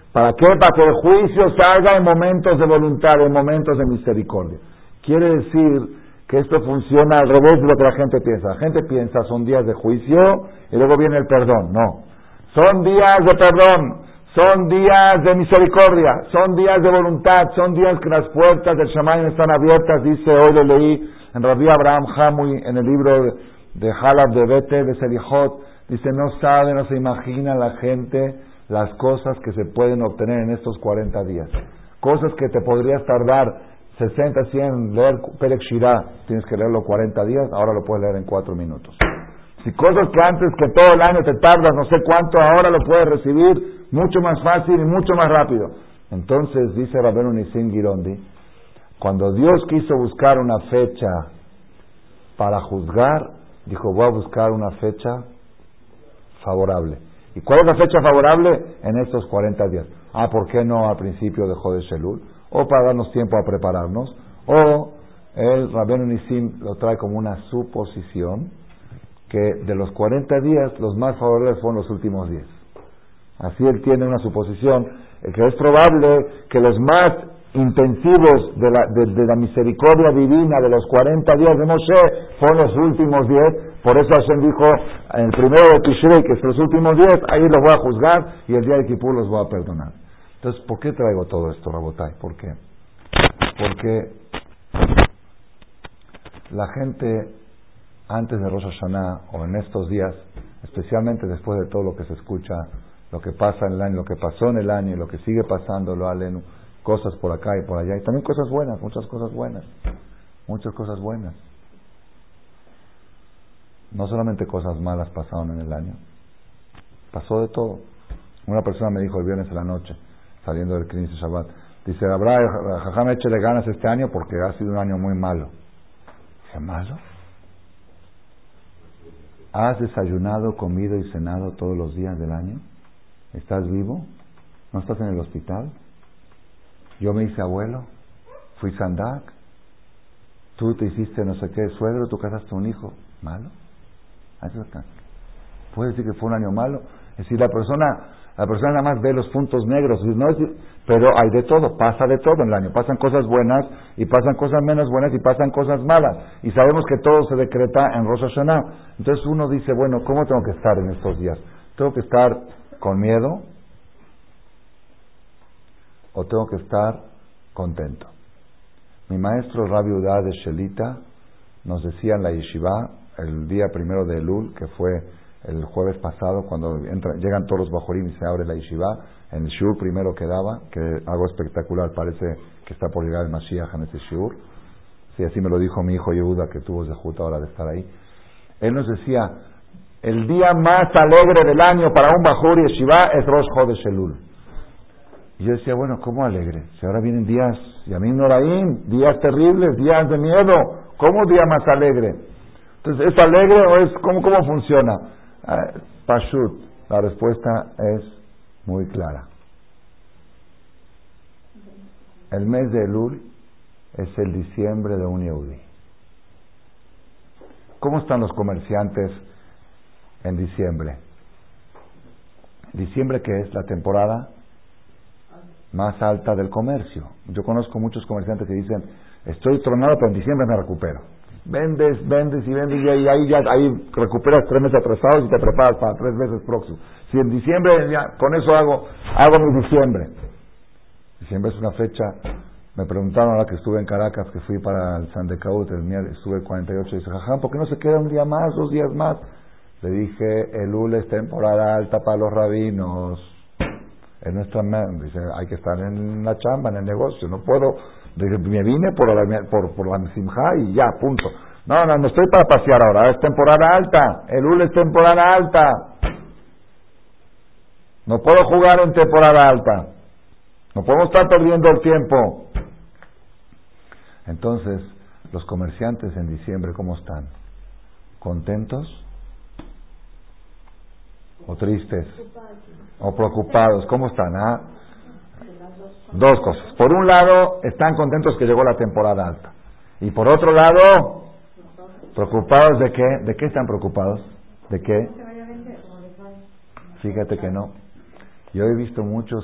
¿Para qué? Para que el juicio salga en momentos de voluntad, en momentos de misericordia. Quiere decir que esto funciona al revés de lo que la gente piensa. La gente piensa son días de juicio y luego viene el perdón. No. Son días de perdón, son días de misericordia, son días de voluntad, son días que las puertas del Shamayim están abiertas. Dice, hoy lo leí en Rabbi Abraham Hamui, en el libro de Halab de Bete, de Selijot, dice, no sabe, no se imagina la gente las cosas que se pueden obtener en estos cuarenta días. Cosas que te podrías tardar sesenta, cien, leer Perek Shirah, tienes que leerlo cuarenta días, ahora lo puedes leer en cuatro minutos. Si cosas que antes que todo el año te tardas no sé cuánto, ahora lo puedes recibir mucho más fácil y mucho más rápido. Entonces, dice Rabbeinu Nisim Girondi, cuando Dios quiso buscar una fecha para juzgar, dijo, voy a buscar una fecha favorable. ¿Y cuál es la fecha favorable? En estos cuarenta días. Ah, ¿por qué no al principio de Jodesh Elul? O para darnos tiempo a prepararnos. O el Rabbeinu Nisim lo trae como una suposición, que de los cuarenta días, los más favorables fueron los últimos diez. Así él tiene una suposición, que es probable que los más intensivos de la, de, de la misericordia divina de los cuarenta días de Moshe fueron los últimos diez. Por eso Hashem dijo, en el primero de Tishrei, que es los últimos diez, ahí los voy a juzgar y el día de Kippur los voy a perdonar. Entonces, ¿por qué traigo todo esto, Rabotai? ¿Por qué? Porque la gente antes de Rosh Hashanah o en estos días, especialmente después de todo lo que se escucha, lo que pasa en el año, lo que pasó en el año y lo que sigue pasando, lo alenu, cosas por acá y por allá, y también cosas buenas, muchas cosas buenas, muchas cosas buenas. No solamente cosas malas pasaron en el año, pasó de todo. Una persona me dijo el viernes en la noche, saliendo del Knesset Shabbat, dice, habrá, Jajam, échele ganas este año porque ha sido un año muy malo. ¿Qué malo? ¿Has desayunado, comido y cenado todos los días del año? ¿Estás vivo? ¿No estás en el hospital? Yo me hice abuelo, fui sandak, tú te hiciste no sé qué, suegro, tú casaste un hijo. ¿Malo? ¿Puede decir que fue un año malo? Es decir, la persona la persona nada más ve los puntos negros, no es, pero hay de todo, pasa de todo en el año, pasan cosas buenas y pasan cosas menos buenas y pasan cosas malas, y sabemos que todo se decreta en Rosh Hashanah. Entonces uno dice, bueno, ¿cómo tengo que estar en estos días? ¿Tengo que estar con miedo o tengo que estar contento? Mi maestro Rabbi Udá de Shelita nos decía en la yeshiva el día primero de Elul, que fue el jueves pasado, cuando entra, llegan todos los bajorim y se abre la yeshiva, en el shiur primero que daba, que algo espectacular, parece que está por llegar el Mashiach en ese shiur. Sí, así me lo dijo mi hijo Yehuda, que tuvo zehut ahora de estar ahí. Él nos decía, el día más alegre del año para un bajur yeshiva es Rosh Chodesh Elul. Y yo decía, bueno, ¿cómo alegre? Si ahora vienen días, Yamim Noraim, días terribles, días de miedo, ¿cómo día más alegre? Entonces, ¿es alegre o es cómo, cómo funciona? Uh, Pashut, la respuesta es muy clara. El mes de Elul es el diciembre de un Yehudí. ¿Cómo están los comerciantes en diciembre? Diciembre, que es la temporada más alta del comercio. Yo conozco muchos comerciantes que dicen, estoy tronado, pero en diciembre me recupero. Vendes, vendes y vendes y ahí, ahí ya ahí recuperas tres meses atrasados y te preparas para tres meses próximos. Si en diciembre, ya, con eso hago hago mi diciembre. Diciembre es una fecha. Me preguntaron ahora que estuve en Caracas, que fui para el San de Caut, el miércoles, estuve el cuarenta y ocho, y dice, jajam, ¿por qué no se queda un día más, dos días más? Le dije, Elul es temporada alta para los rabinos. En nuestra, dice, hay que estar en la chamba, en el negocio, no puedo. Dije, me vine por la, por, por la simjá y ya, punto. No, no, no estoy para pasear ahora, es temporada alta, Elul es temporada alta. No puedo jugar en temporada alta. No podemos estar perdiendo el tiempo. Entonces, los comerciantes en diciembre, ¿cómo están? ¿Contentos? ¿O tristes? ¿O preocupados? ¿Cómo están? ¿Ah? Dos cosas. Por un lado, están contentos que llegó la temporada alta. Y por otro lado, preocupados de qué? ¿De qué están preocupados? ¿De qué? Fíjate que no. Yo he visto muchos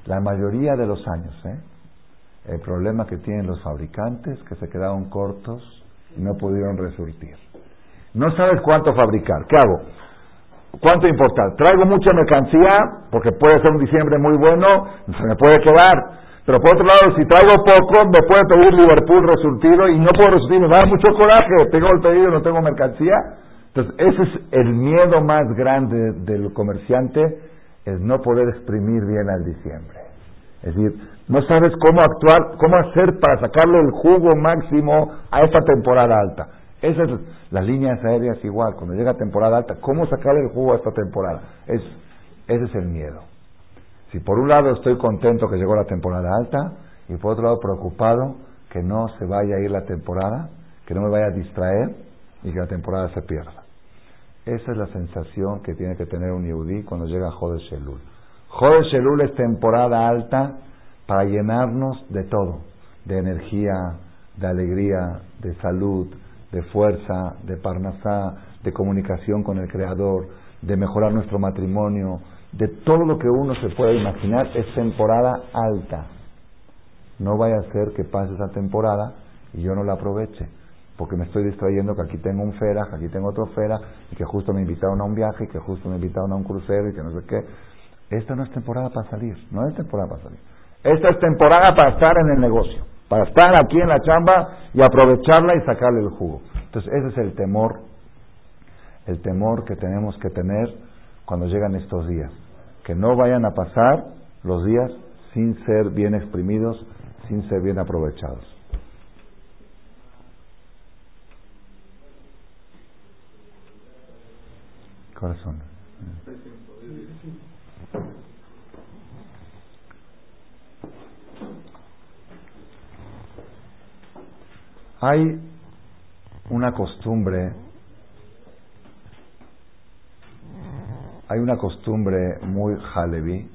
La mayoría de los años, ¿eh? El problema que tienen los fabricantes que se quedaron cortos y no pudieron resurtir. No sabes cuánto fabricar. ¿Qué hago? ¿Cuánto importar? Traigo mucha mercancía porque puede ser un diciembre muy bueno, se me puede quedar. Pero por otro lado, si traigo poco, me puede pedir Liverpool resurtido y no puedo resurtir, me da mucho coraje. Tengo el pedido y no tengo mercancía. Entonces, ese es el miedo más grande del comerciante, es no poder exprimir bien al diciembre. Es decir, no sabes cómo actuar, cómo hacer para sacarle el jugo máximo a esta temporada alta. Esa es las líneas aéreas igual, cuando llega temporada alta, ¿cómo sacarle el jugo a esta temporada? Es, ese es el miedo. Si por un lado estoy contento que llegó la temporada alta, y por otro lado preocupado que no se vaya a ir la temporada, que no me vaya a distraer y que la temporada se pierda. Esa es la sensación que tiene que tener un yehudí cuando llega a Jodesh Elul. Jodesh Elul es temporada alta para llenarnos de todo, de energía, de alegría, de salud, de fuerza, de parnasá, de comunicación con el Creador, de mejorar nuestro matrimonio, de todo lo que uno se pueda imaginar. Es temporada alta. No vaya a ser que pase esa temporada y yo no la aproveche, porque me estoy distrayendo que aquí tengo un fera, que aquí tengo otro fera, y que justo me invitaron a un viaje, y que justo me invitaron a un crucero, y que no sé qué. Esta no es temporada para salir, no es temporada para salir. Esta es temporada para estar en el negocio, para estar aquí en la chamba y aprovecharla y sacarle el jugo. Entonces ese es el temor, el temor que tenemos que tener cuando llegan estos días. Que no vayan a pasar los días sin ser bien exprimidos, sin ser bien aprovechados. Corazón. Hay una costumbre, hay una costumbre muy jaleví,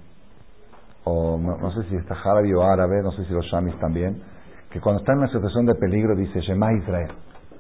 o no, no sé si está jaleví o árabe, no sé si los shamis también, que cuando está en una situación de peligro dice Shema Israel.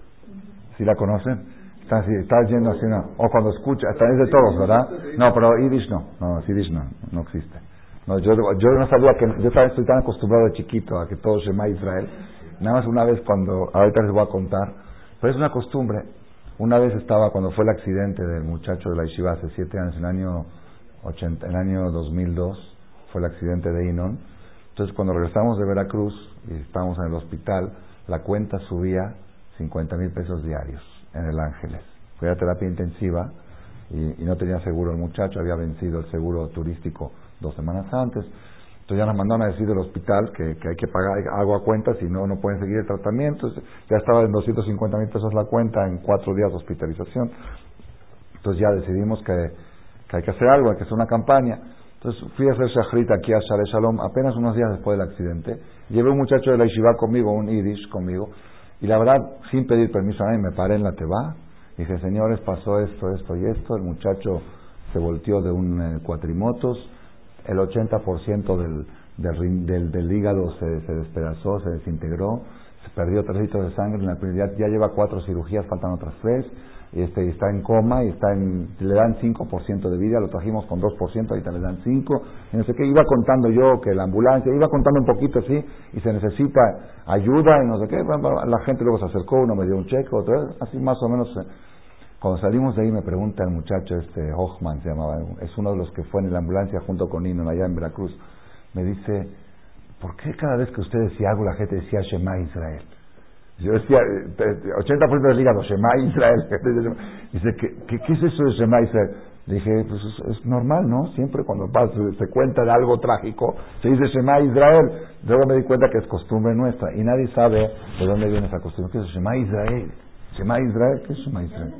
¿Sí la conocen? Está, está yendo así, una, o cuando escucha, está es de todos, ¿verdad? No, pero Yiddish no, no, Yiddish no, no existe. No, yo, yo no sabía que, yo también estoy tan acostumbrado de chiquito a que todo Shema Israel. Nada más una vez cuando, ahorita les voy a contar, pero es una costumbre. Una vez estaba, cuando fue el accidente del muchacho de la Yeshiva hace siete años, en el año ochenta, en el año dos mil dos, fue el accidente de Inon. Entonces cuando regresamos de Veracruz y estábamos en el hospital, la cuenta subía cincuenta mil pesos diarios en el Ángeles. Fue a terapia intensiva y, y no tenía seguro el muchacho, había vencido el seguro turístico dos semanas antes. Entonces ya nos mandaron a decir del hospital que, que hay que pagar algo a cuenta, si no, no pueden seguir el tratamiento. Entonces, ya estaba en doscientos cincuenta mil pesos la cuenta en cuatro días de hospitalización. Entonces ya decidimos que, que hay que hacer algo, hay que hacer una campaña. Entonces fui a hacer shachrit aquí a Shalom Shalom apenas unos días después del accidente. Llevé un muchacho de la yeshiva conmigo, un yiddish conmigo, y la verdad, sin pedir permiso a nadie, me paré en la teba. Dije, señores, pasó esto, esto y esto. El muchacho se volteó de un eh, cuatrimotos. El ochenta por ciento del, del, del, del hígado se, se despedazó, se desintegró, se perdió tres litros de sangre en la primera, ya lleva cuatro cirugías, faltan otras tres, y este, está en coma, y está en, le dan cinco por ciento de vida, lo trajimos con dos por ciento, ahorita le dan cinco, y no sé qué, iba contando yo que la ambulancia, iba contando un poquito así, y se necesita ayuda, y no sé qué, la gente luego se acercó, uno me dio un cheque, otro, así más o menos. Cuando salimos de ahí me pregunta el muchacho, este Hochman se llamaba, es uno de los que fue en la ambulancia junto con Inon allá en Veracruz, me dice, ¿por qué cada vez que usted decía algo la gente decía Shema Israel? Yo decía, ochenta por ciento del hígado, Shema Israel. Dice, ¿qué, qué, qué es eso de Shema Israel? Le dije, pues es, es normal, ¿no? Siempre cuando pasa, se cuenta de algo trágico, se dice Shema Israel. Luego me di cuenta que es costumbre nuestra y nadie sabe de dónde viene esa costumbre. ¿Qué es Shema Israel? Shema Israel, ¿qué es Shema Israel?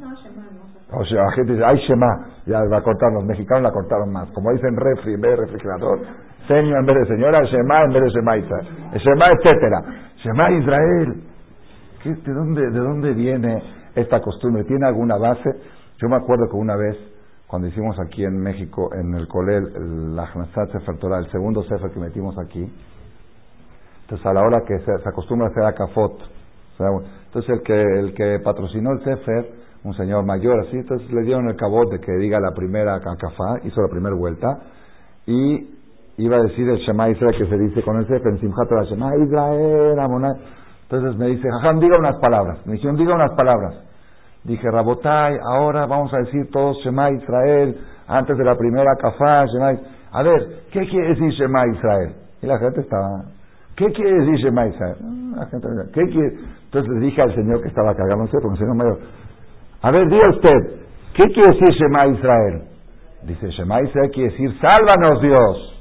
O sea, la gente dice, ay Shema, ya va a cortar, los mexicanos la cortaron más. Como dicen refri en vez de refrigerador, señor en vez de señora, Shema en vez de Shema Israel. Shema, etcétera. Shema Israel. ¿Qué, de, dónde, ¿De dónde viene esta costumbre? ¿Tiene alguna base? Yo me acuerdo que una vez, cuando hicimos aquí en México, en el Colel, la Hnasat Sefer Torah, el segundo Sefer que metimos aquí, entonces a la hora que se, se acostumbra a hacer acafot, entonces el que, el que patrocinó el Sefer, un señor mayor así, entonces le dieron el cabot de que diga la primera acafá, hizo la primera vuelta, y, iba a decir el Shema Israel que se dice con el Sefer, Simchat Torah, Shema Israel, Amonai. Entonces me dice, Jajam, diga unas palabras. Me dijeron, diga unas palabras. Dije, Rabotai, ahora vamos a decir todos Shema Israel, antes de la primera kafá, Shema Israel. A ver, ¿qué quiere decir Shema Israel? Y la gente estaba, ¿qué quiere decir Shema Israel? La gente, ¿qué quiere? Entonces le dije al señor que estaba cargándose, porque el señor mayor, a ver, diga usted, ¿qué quiere decir Shema Israel? Dice, Shema Israel quiere decir, sálvanos Dios.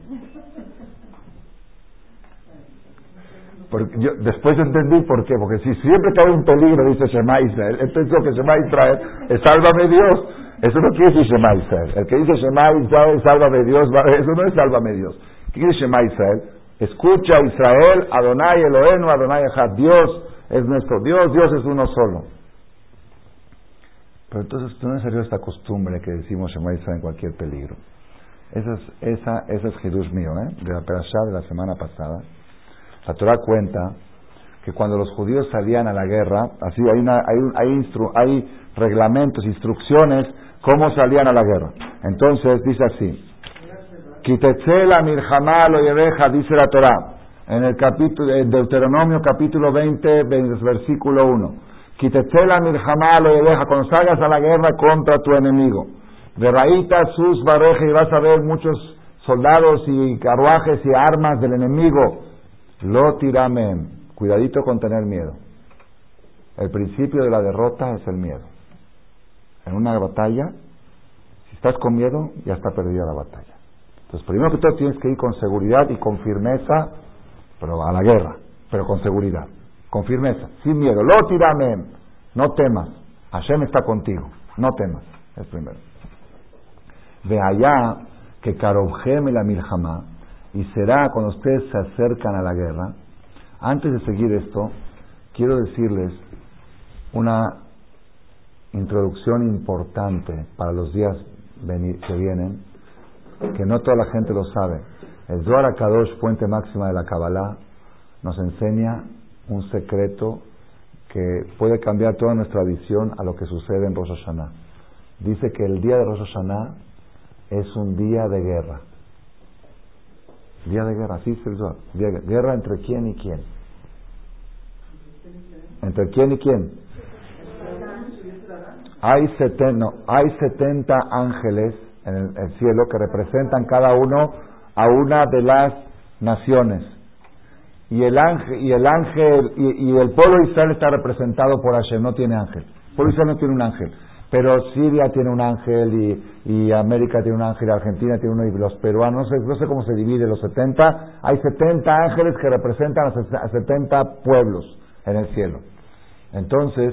Porque yo después entendí por qué, porque si siempre cae un peligro, dice Shema Israel, él pensó que Shema Israel es sálvame Dios. Eso no quiere decir Shema Israel. El que dice Shema Israel, sálvame Dios, eso no es sálvame Dios. ¿Qué quiere Shema Israel? Escucha Israel, Adonai Elohenu, Adonai Echad. Dios es nuestro Dios, Dios es uno solo. Pero entonces no es serio esta costumbre que decimos Shema Israel en cualquier peligro. Esa es, esa, esa es Hidush mío, ¿eh? De la Perashá de la semana pasada. La Torah cuenta que cuando los judíos salían a la guerra, así hay, una, hay, hay, instru, hay reglamentos, instrucciones, cómo salían a la guerra. Entonces dice así, Kitetzela milhamá lo yeveja, dice la Torah, en el capítulo, en Deuteronomio capítulo veinte, versículo uno. Kitetzela milhamá lo yeveja, cuando salgas a la guerra contra tu enemigo. Verraíta sus bareja, y vas a ver muchos soldados y carruajes y armas del enemigo. Lo tiramen, cuidadito con tener miedo. El principio de la derrota es el miedo. En una batalla, si estás con miedo, ya está perdida la batalla. Entonces, primero que todo tienes que ir con seguridad y con firmeza, pero a la guerra, pero con seguridad, con firmeza, sin miedo. Lo tiramen, no temas. Hashem está contigo, no temas. Es primero. Ve allá que Karobjem la milhamá. Y será cuando ustedes se acercan a la guerra. Antes de seguir esto, quiero decirles una introducción importante para los días que vienen, que no toda la gente lo sabe. El Zohar HaKadosh, fuente máxima de la Kabbalah, nos enseña un secreto que puede cambiar toda nuestra visión a lo que sucede en Rosh Hashanah. Dice que el día de Rosh Hashanah es un día de guerra. Día de guerra, así es el Zohar. Guerra entre quién y quién. ¿Entre quién y quién? Hay setenta, no, hay setenta ángeles en el, el cielo que representan cada uno a una de las naciones. Y el ángel, y el ángel, y, y el pueblo de Israel está representado por Hashem, no tiene ángel. El pueblo de Israel no tiene un ángel. Pero Siria tiene un ángel, y, y América tiene un ángel, y Argentina tiene uno, y los peruanos, no sé, no sé cómo se divide los setenta. Hay setenta ángeles que representan a setenta pueblos en el cielo. Entonces,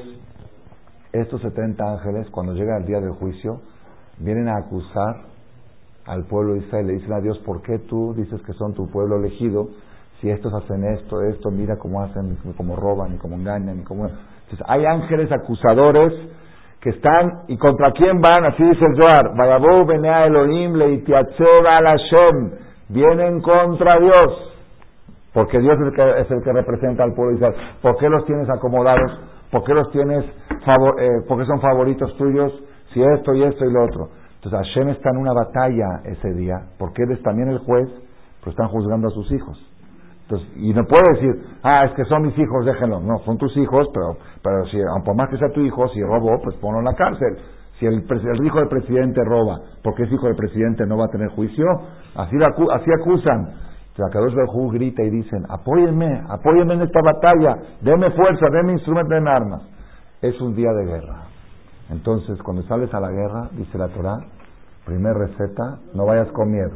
estos setenta ángeles, cuando llega el día del juicio, vienen a acusar al pueblo de Israel. Le dicen a Dios, ¿por qué tú dices que son tu pueblo elegido? Si estos hacen esto, esto, mira cómo hacen, cómo roban, y cómo engañan, y cómo... Entonces, hay ángeles acusadores que están, ¿y contra quién van? Así dice el Zohar, Vayabou benea Elohim leitiatzev al Hashem, vienen contra Dios, porque Dios es el, que, es el que representa al pueblo de Israel. ¿Por qué los tienes acomodados? ¿Por qué los tienes, favor, eh, por qué son favoritos tuyos? Si esto y esto y lo otro. Entonces Hashem está en una batalla ese día, porque Él es también el juez, pero están juzgando a sus hijos. Entonces, y no puede decir, ah, es que son mis hijos, déjenlo. No, son tus hijos, pero, pero si, por más que sea tu hijo, si robó, pues ponlo en la cárcel. Si el, el hijo del presidente roba, porque es hijo del presidente, no va a tener juicio. Así, la, así acusan. La Kadosh Baruj Hu grita y dicen, apóyenme, apóyenme en esta batalla, denme fuerza, denme instrumentos, denme armas. Es un día de guerra. Entonces, cuando sales a la guerra, dice la Torah, primer receta, no vayas con miedo.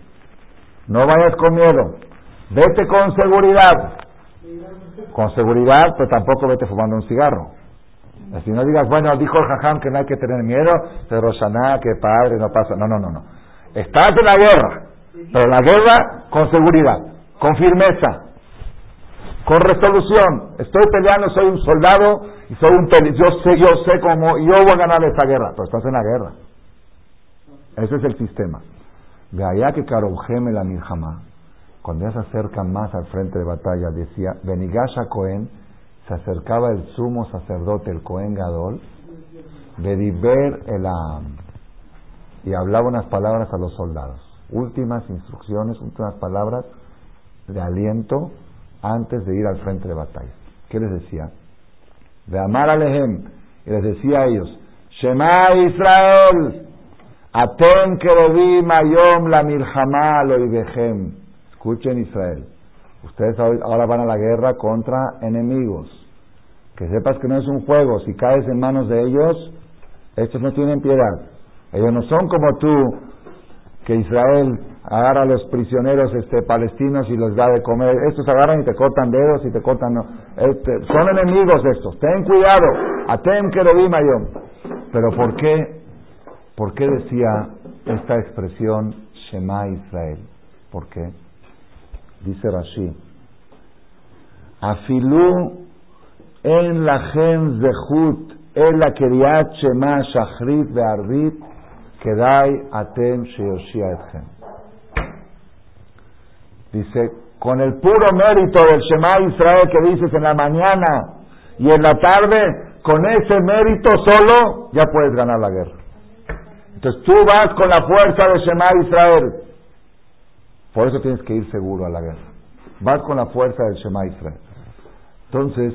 No vayas con miedo. Vete con seguridad. Con seguridad, pero tampoco vete fumando un cigarro. Si no digas, bueno, dijo el Jajam que no hay que tener miedo, de Roshaná, que padre, no pasa. No, no, no, no. Estás en la guerra, pero la guerra con seguridad, con firmeza, con resolución. Estoy peleando, soy un soldado y soy un peli- yo sé, yo sé cómo, yo voy a ganar esta guerra, pero estás en la guerra. Ese es el sistema. De allá que Karobjem la milhamá, cuando ya se acercan más al frente de batalla, decía, Benigasha Cohen, se acercaba el sumo sacerdote, el Cohen Gadol, Bediber Elam, y hablaba unas palabras a los soldados. últimas instrucciones, últimas palabras de aliento antes de ir al frente de batalla. ¿Qué les decía? De amar alejem, y les decía a ellos, Shema Israel, Atem kerovim ayom la milchama lo ibehem. Escuchen Israel, ustedes ahora van a la guerra contra enemigos. Que sepas que no es un juego, si caes en manos de ellos, estos no tienen piedad. Ellos no son como tú, que Israel agarra a los prisioneros este, palestinos y los da de comer. Estos agarran y te cortan dedos y te cortan... No. Este, son enemigos estos. Ten cuidado. Atem kerovim ayom. Pero ¿por qué? ¿Por qué decía esta expresión Shema Israel? ¿Por qué? Dice Rashi. Afilu en lachem zechut el la keriat Shema shachrit ve'arvit kedai atem sheyoshia etchem. Dice, con el puro mérito del Shema Israel que dices en la mañana y en la tarde, con ese mérito solo ya puedes ganar la guerra. Entonces tú vas con la fuerza del Shema Israel. Por eso tienes que ir seguro a la guerra. Vas con la fuerza del Shema Israel. Entonces,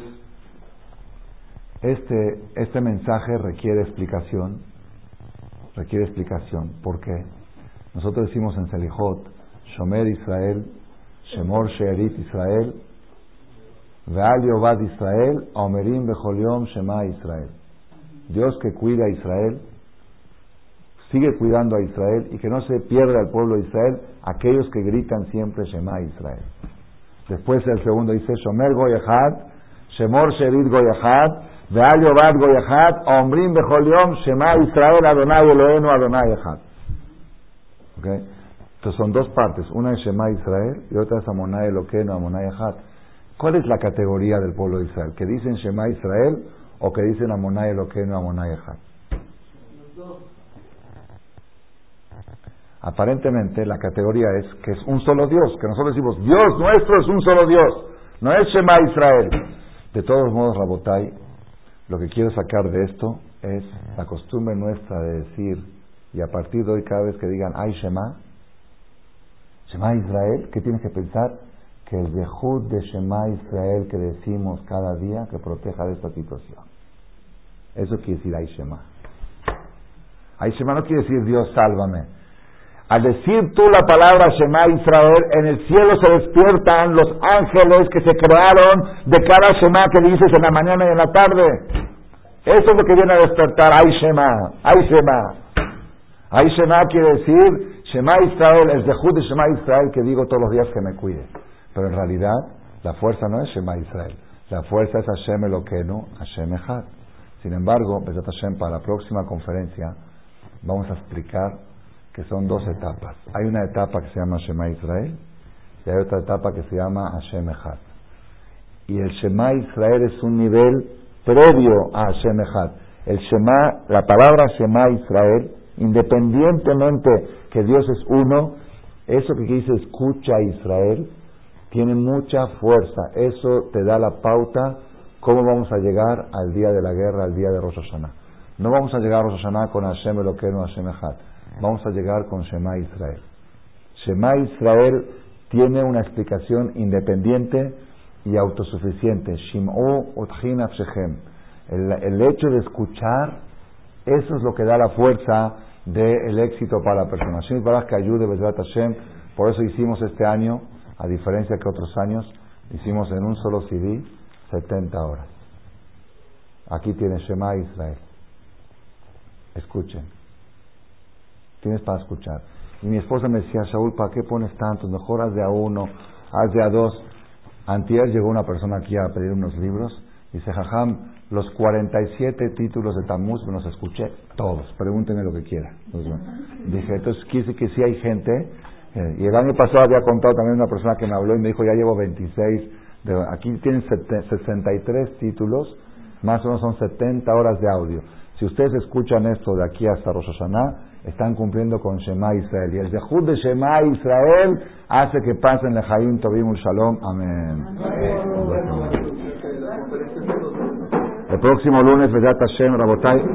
este, este mensaje requiere explicación. Requiere explicación. ¿Por qué? Nosotros decimos en Selijot, Shomer Israel, Shemor Sheerit Israel, Ve'al Yovad Israel, Omerim Bechol Yom Shema Israel. Dios que cuida a Israel, sigue cuidando a Israel y que no se pierda el pueblo de Israel, aquellos que gritan siempre Shema Israel. Después el segundo dice Shomer Goyahad, Shemor Sheerit Goyahad, Ve'al Yovad Goyahad, Omrim Bechol Yom Shema Israel, Adonai Eloheinu Adonai Echad. ¿Okay? Entonces son dos partes, una es Shema Israel y otra es Amonai Elokeinu Amonai Echad. ¿Cuál es la categoría del pueblo de Israel? ¿Que dicen Shema Israel o que dicen Amonai Elokeinu Amonai Echad? Aparentemente la categoría es que es un solo Dios, que nosotros decimos Dios nuestro es un solo Dios, no es Shema Israel. De todos modos, Rabotai, lo que quiero sacar de esto es la costumbre nuestra de decir, y a partir de hoy cada vez que digan ay Shema, Shema Israel, ¿qué tienes que pensar? Que el Yehud de Shema Israel que decimos cada día que proteja de esta situación. Eso quiere decir ay Shema. Ay Shema no quiere decir Dios sálvame. Al decir tú la palabra Shema Israel, en el cielo se despiertan los ángeles que se crearon de cada Shema que dices en la mañana y en la tarde. Eso es lo que viene a despertar ay Shema, ay Shema. Ay Shema quiere decir Shema Israel, el Zehut de Shema Israel que digo todos los días que me cuide. Pero en realidad, la fuerza no es Shema Israel. La fuerza es Hashem Elokeinu, Hashem Echad. Sin embargo, Bezat Hashem, para la próxima conferencia, vamos a explicar que son dos etapas. Hay una etapa que se llama Shema Israel y hay otra etapa que se llama Hashem Echad. Y el Shema Israel es un nivel previo a Hashem Echad. El Shema, la palabra Shema Israel, independientemente que Dios es uno, eso que dice escucha a Israel, tiene mucha fuerza. Eso te da la pauta cómo vamos a llegar al día de la guerra, al día de Rosh Hashanah. No vamos a llegar a Rosh Hashanah con Hashem Elokeinu, Hashem Echad. Vamos a llegar con Shema Israel. Shema Israel tiene una explicación independiente y autosuficiente. Shim'u utchin nafshechem. El, el hecho de escuchar, eso es lo que da la fuerza del éxito para la persona. Hashem Baraj que ayude, Bezrat Hashem. Por eso hicimos este año, a diferencia que otros años, hicimos en un solo C D setenta horas. Aquí tiene Shema Israel. Escuchen. Tienes para escuchar. Y mi esposa me decía, Shaul, ¿para qué pones tantos? Mejor haz de a uno, haz de a dos. Antier llegó una persona aquí a pedir unos libros. Dice, Jajam, los cuarenta y siete títulos de Tammuz me los escuché todos. Pregúntenme lo que quieran. Entonces, dije, entonces quiere decir que sí hay gente. Eh, y el año pasado había contado también una persona que me habló y me dijo, ya llevo veintiséis. De, aquí tienen sesenta y tres títulos, más o menos son setenta horas de audio. Si ustedes escuchan esto de aquí hasta Rosh Hashanah, están cumpliendo con Shema Israel. Y el Zehut de Shema Israel hace que pasen Lejaim Tovim Shalom. Amén. El próximo lunes, Bezat Hashem, Rabotai.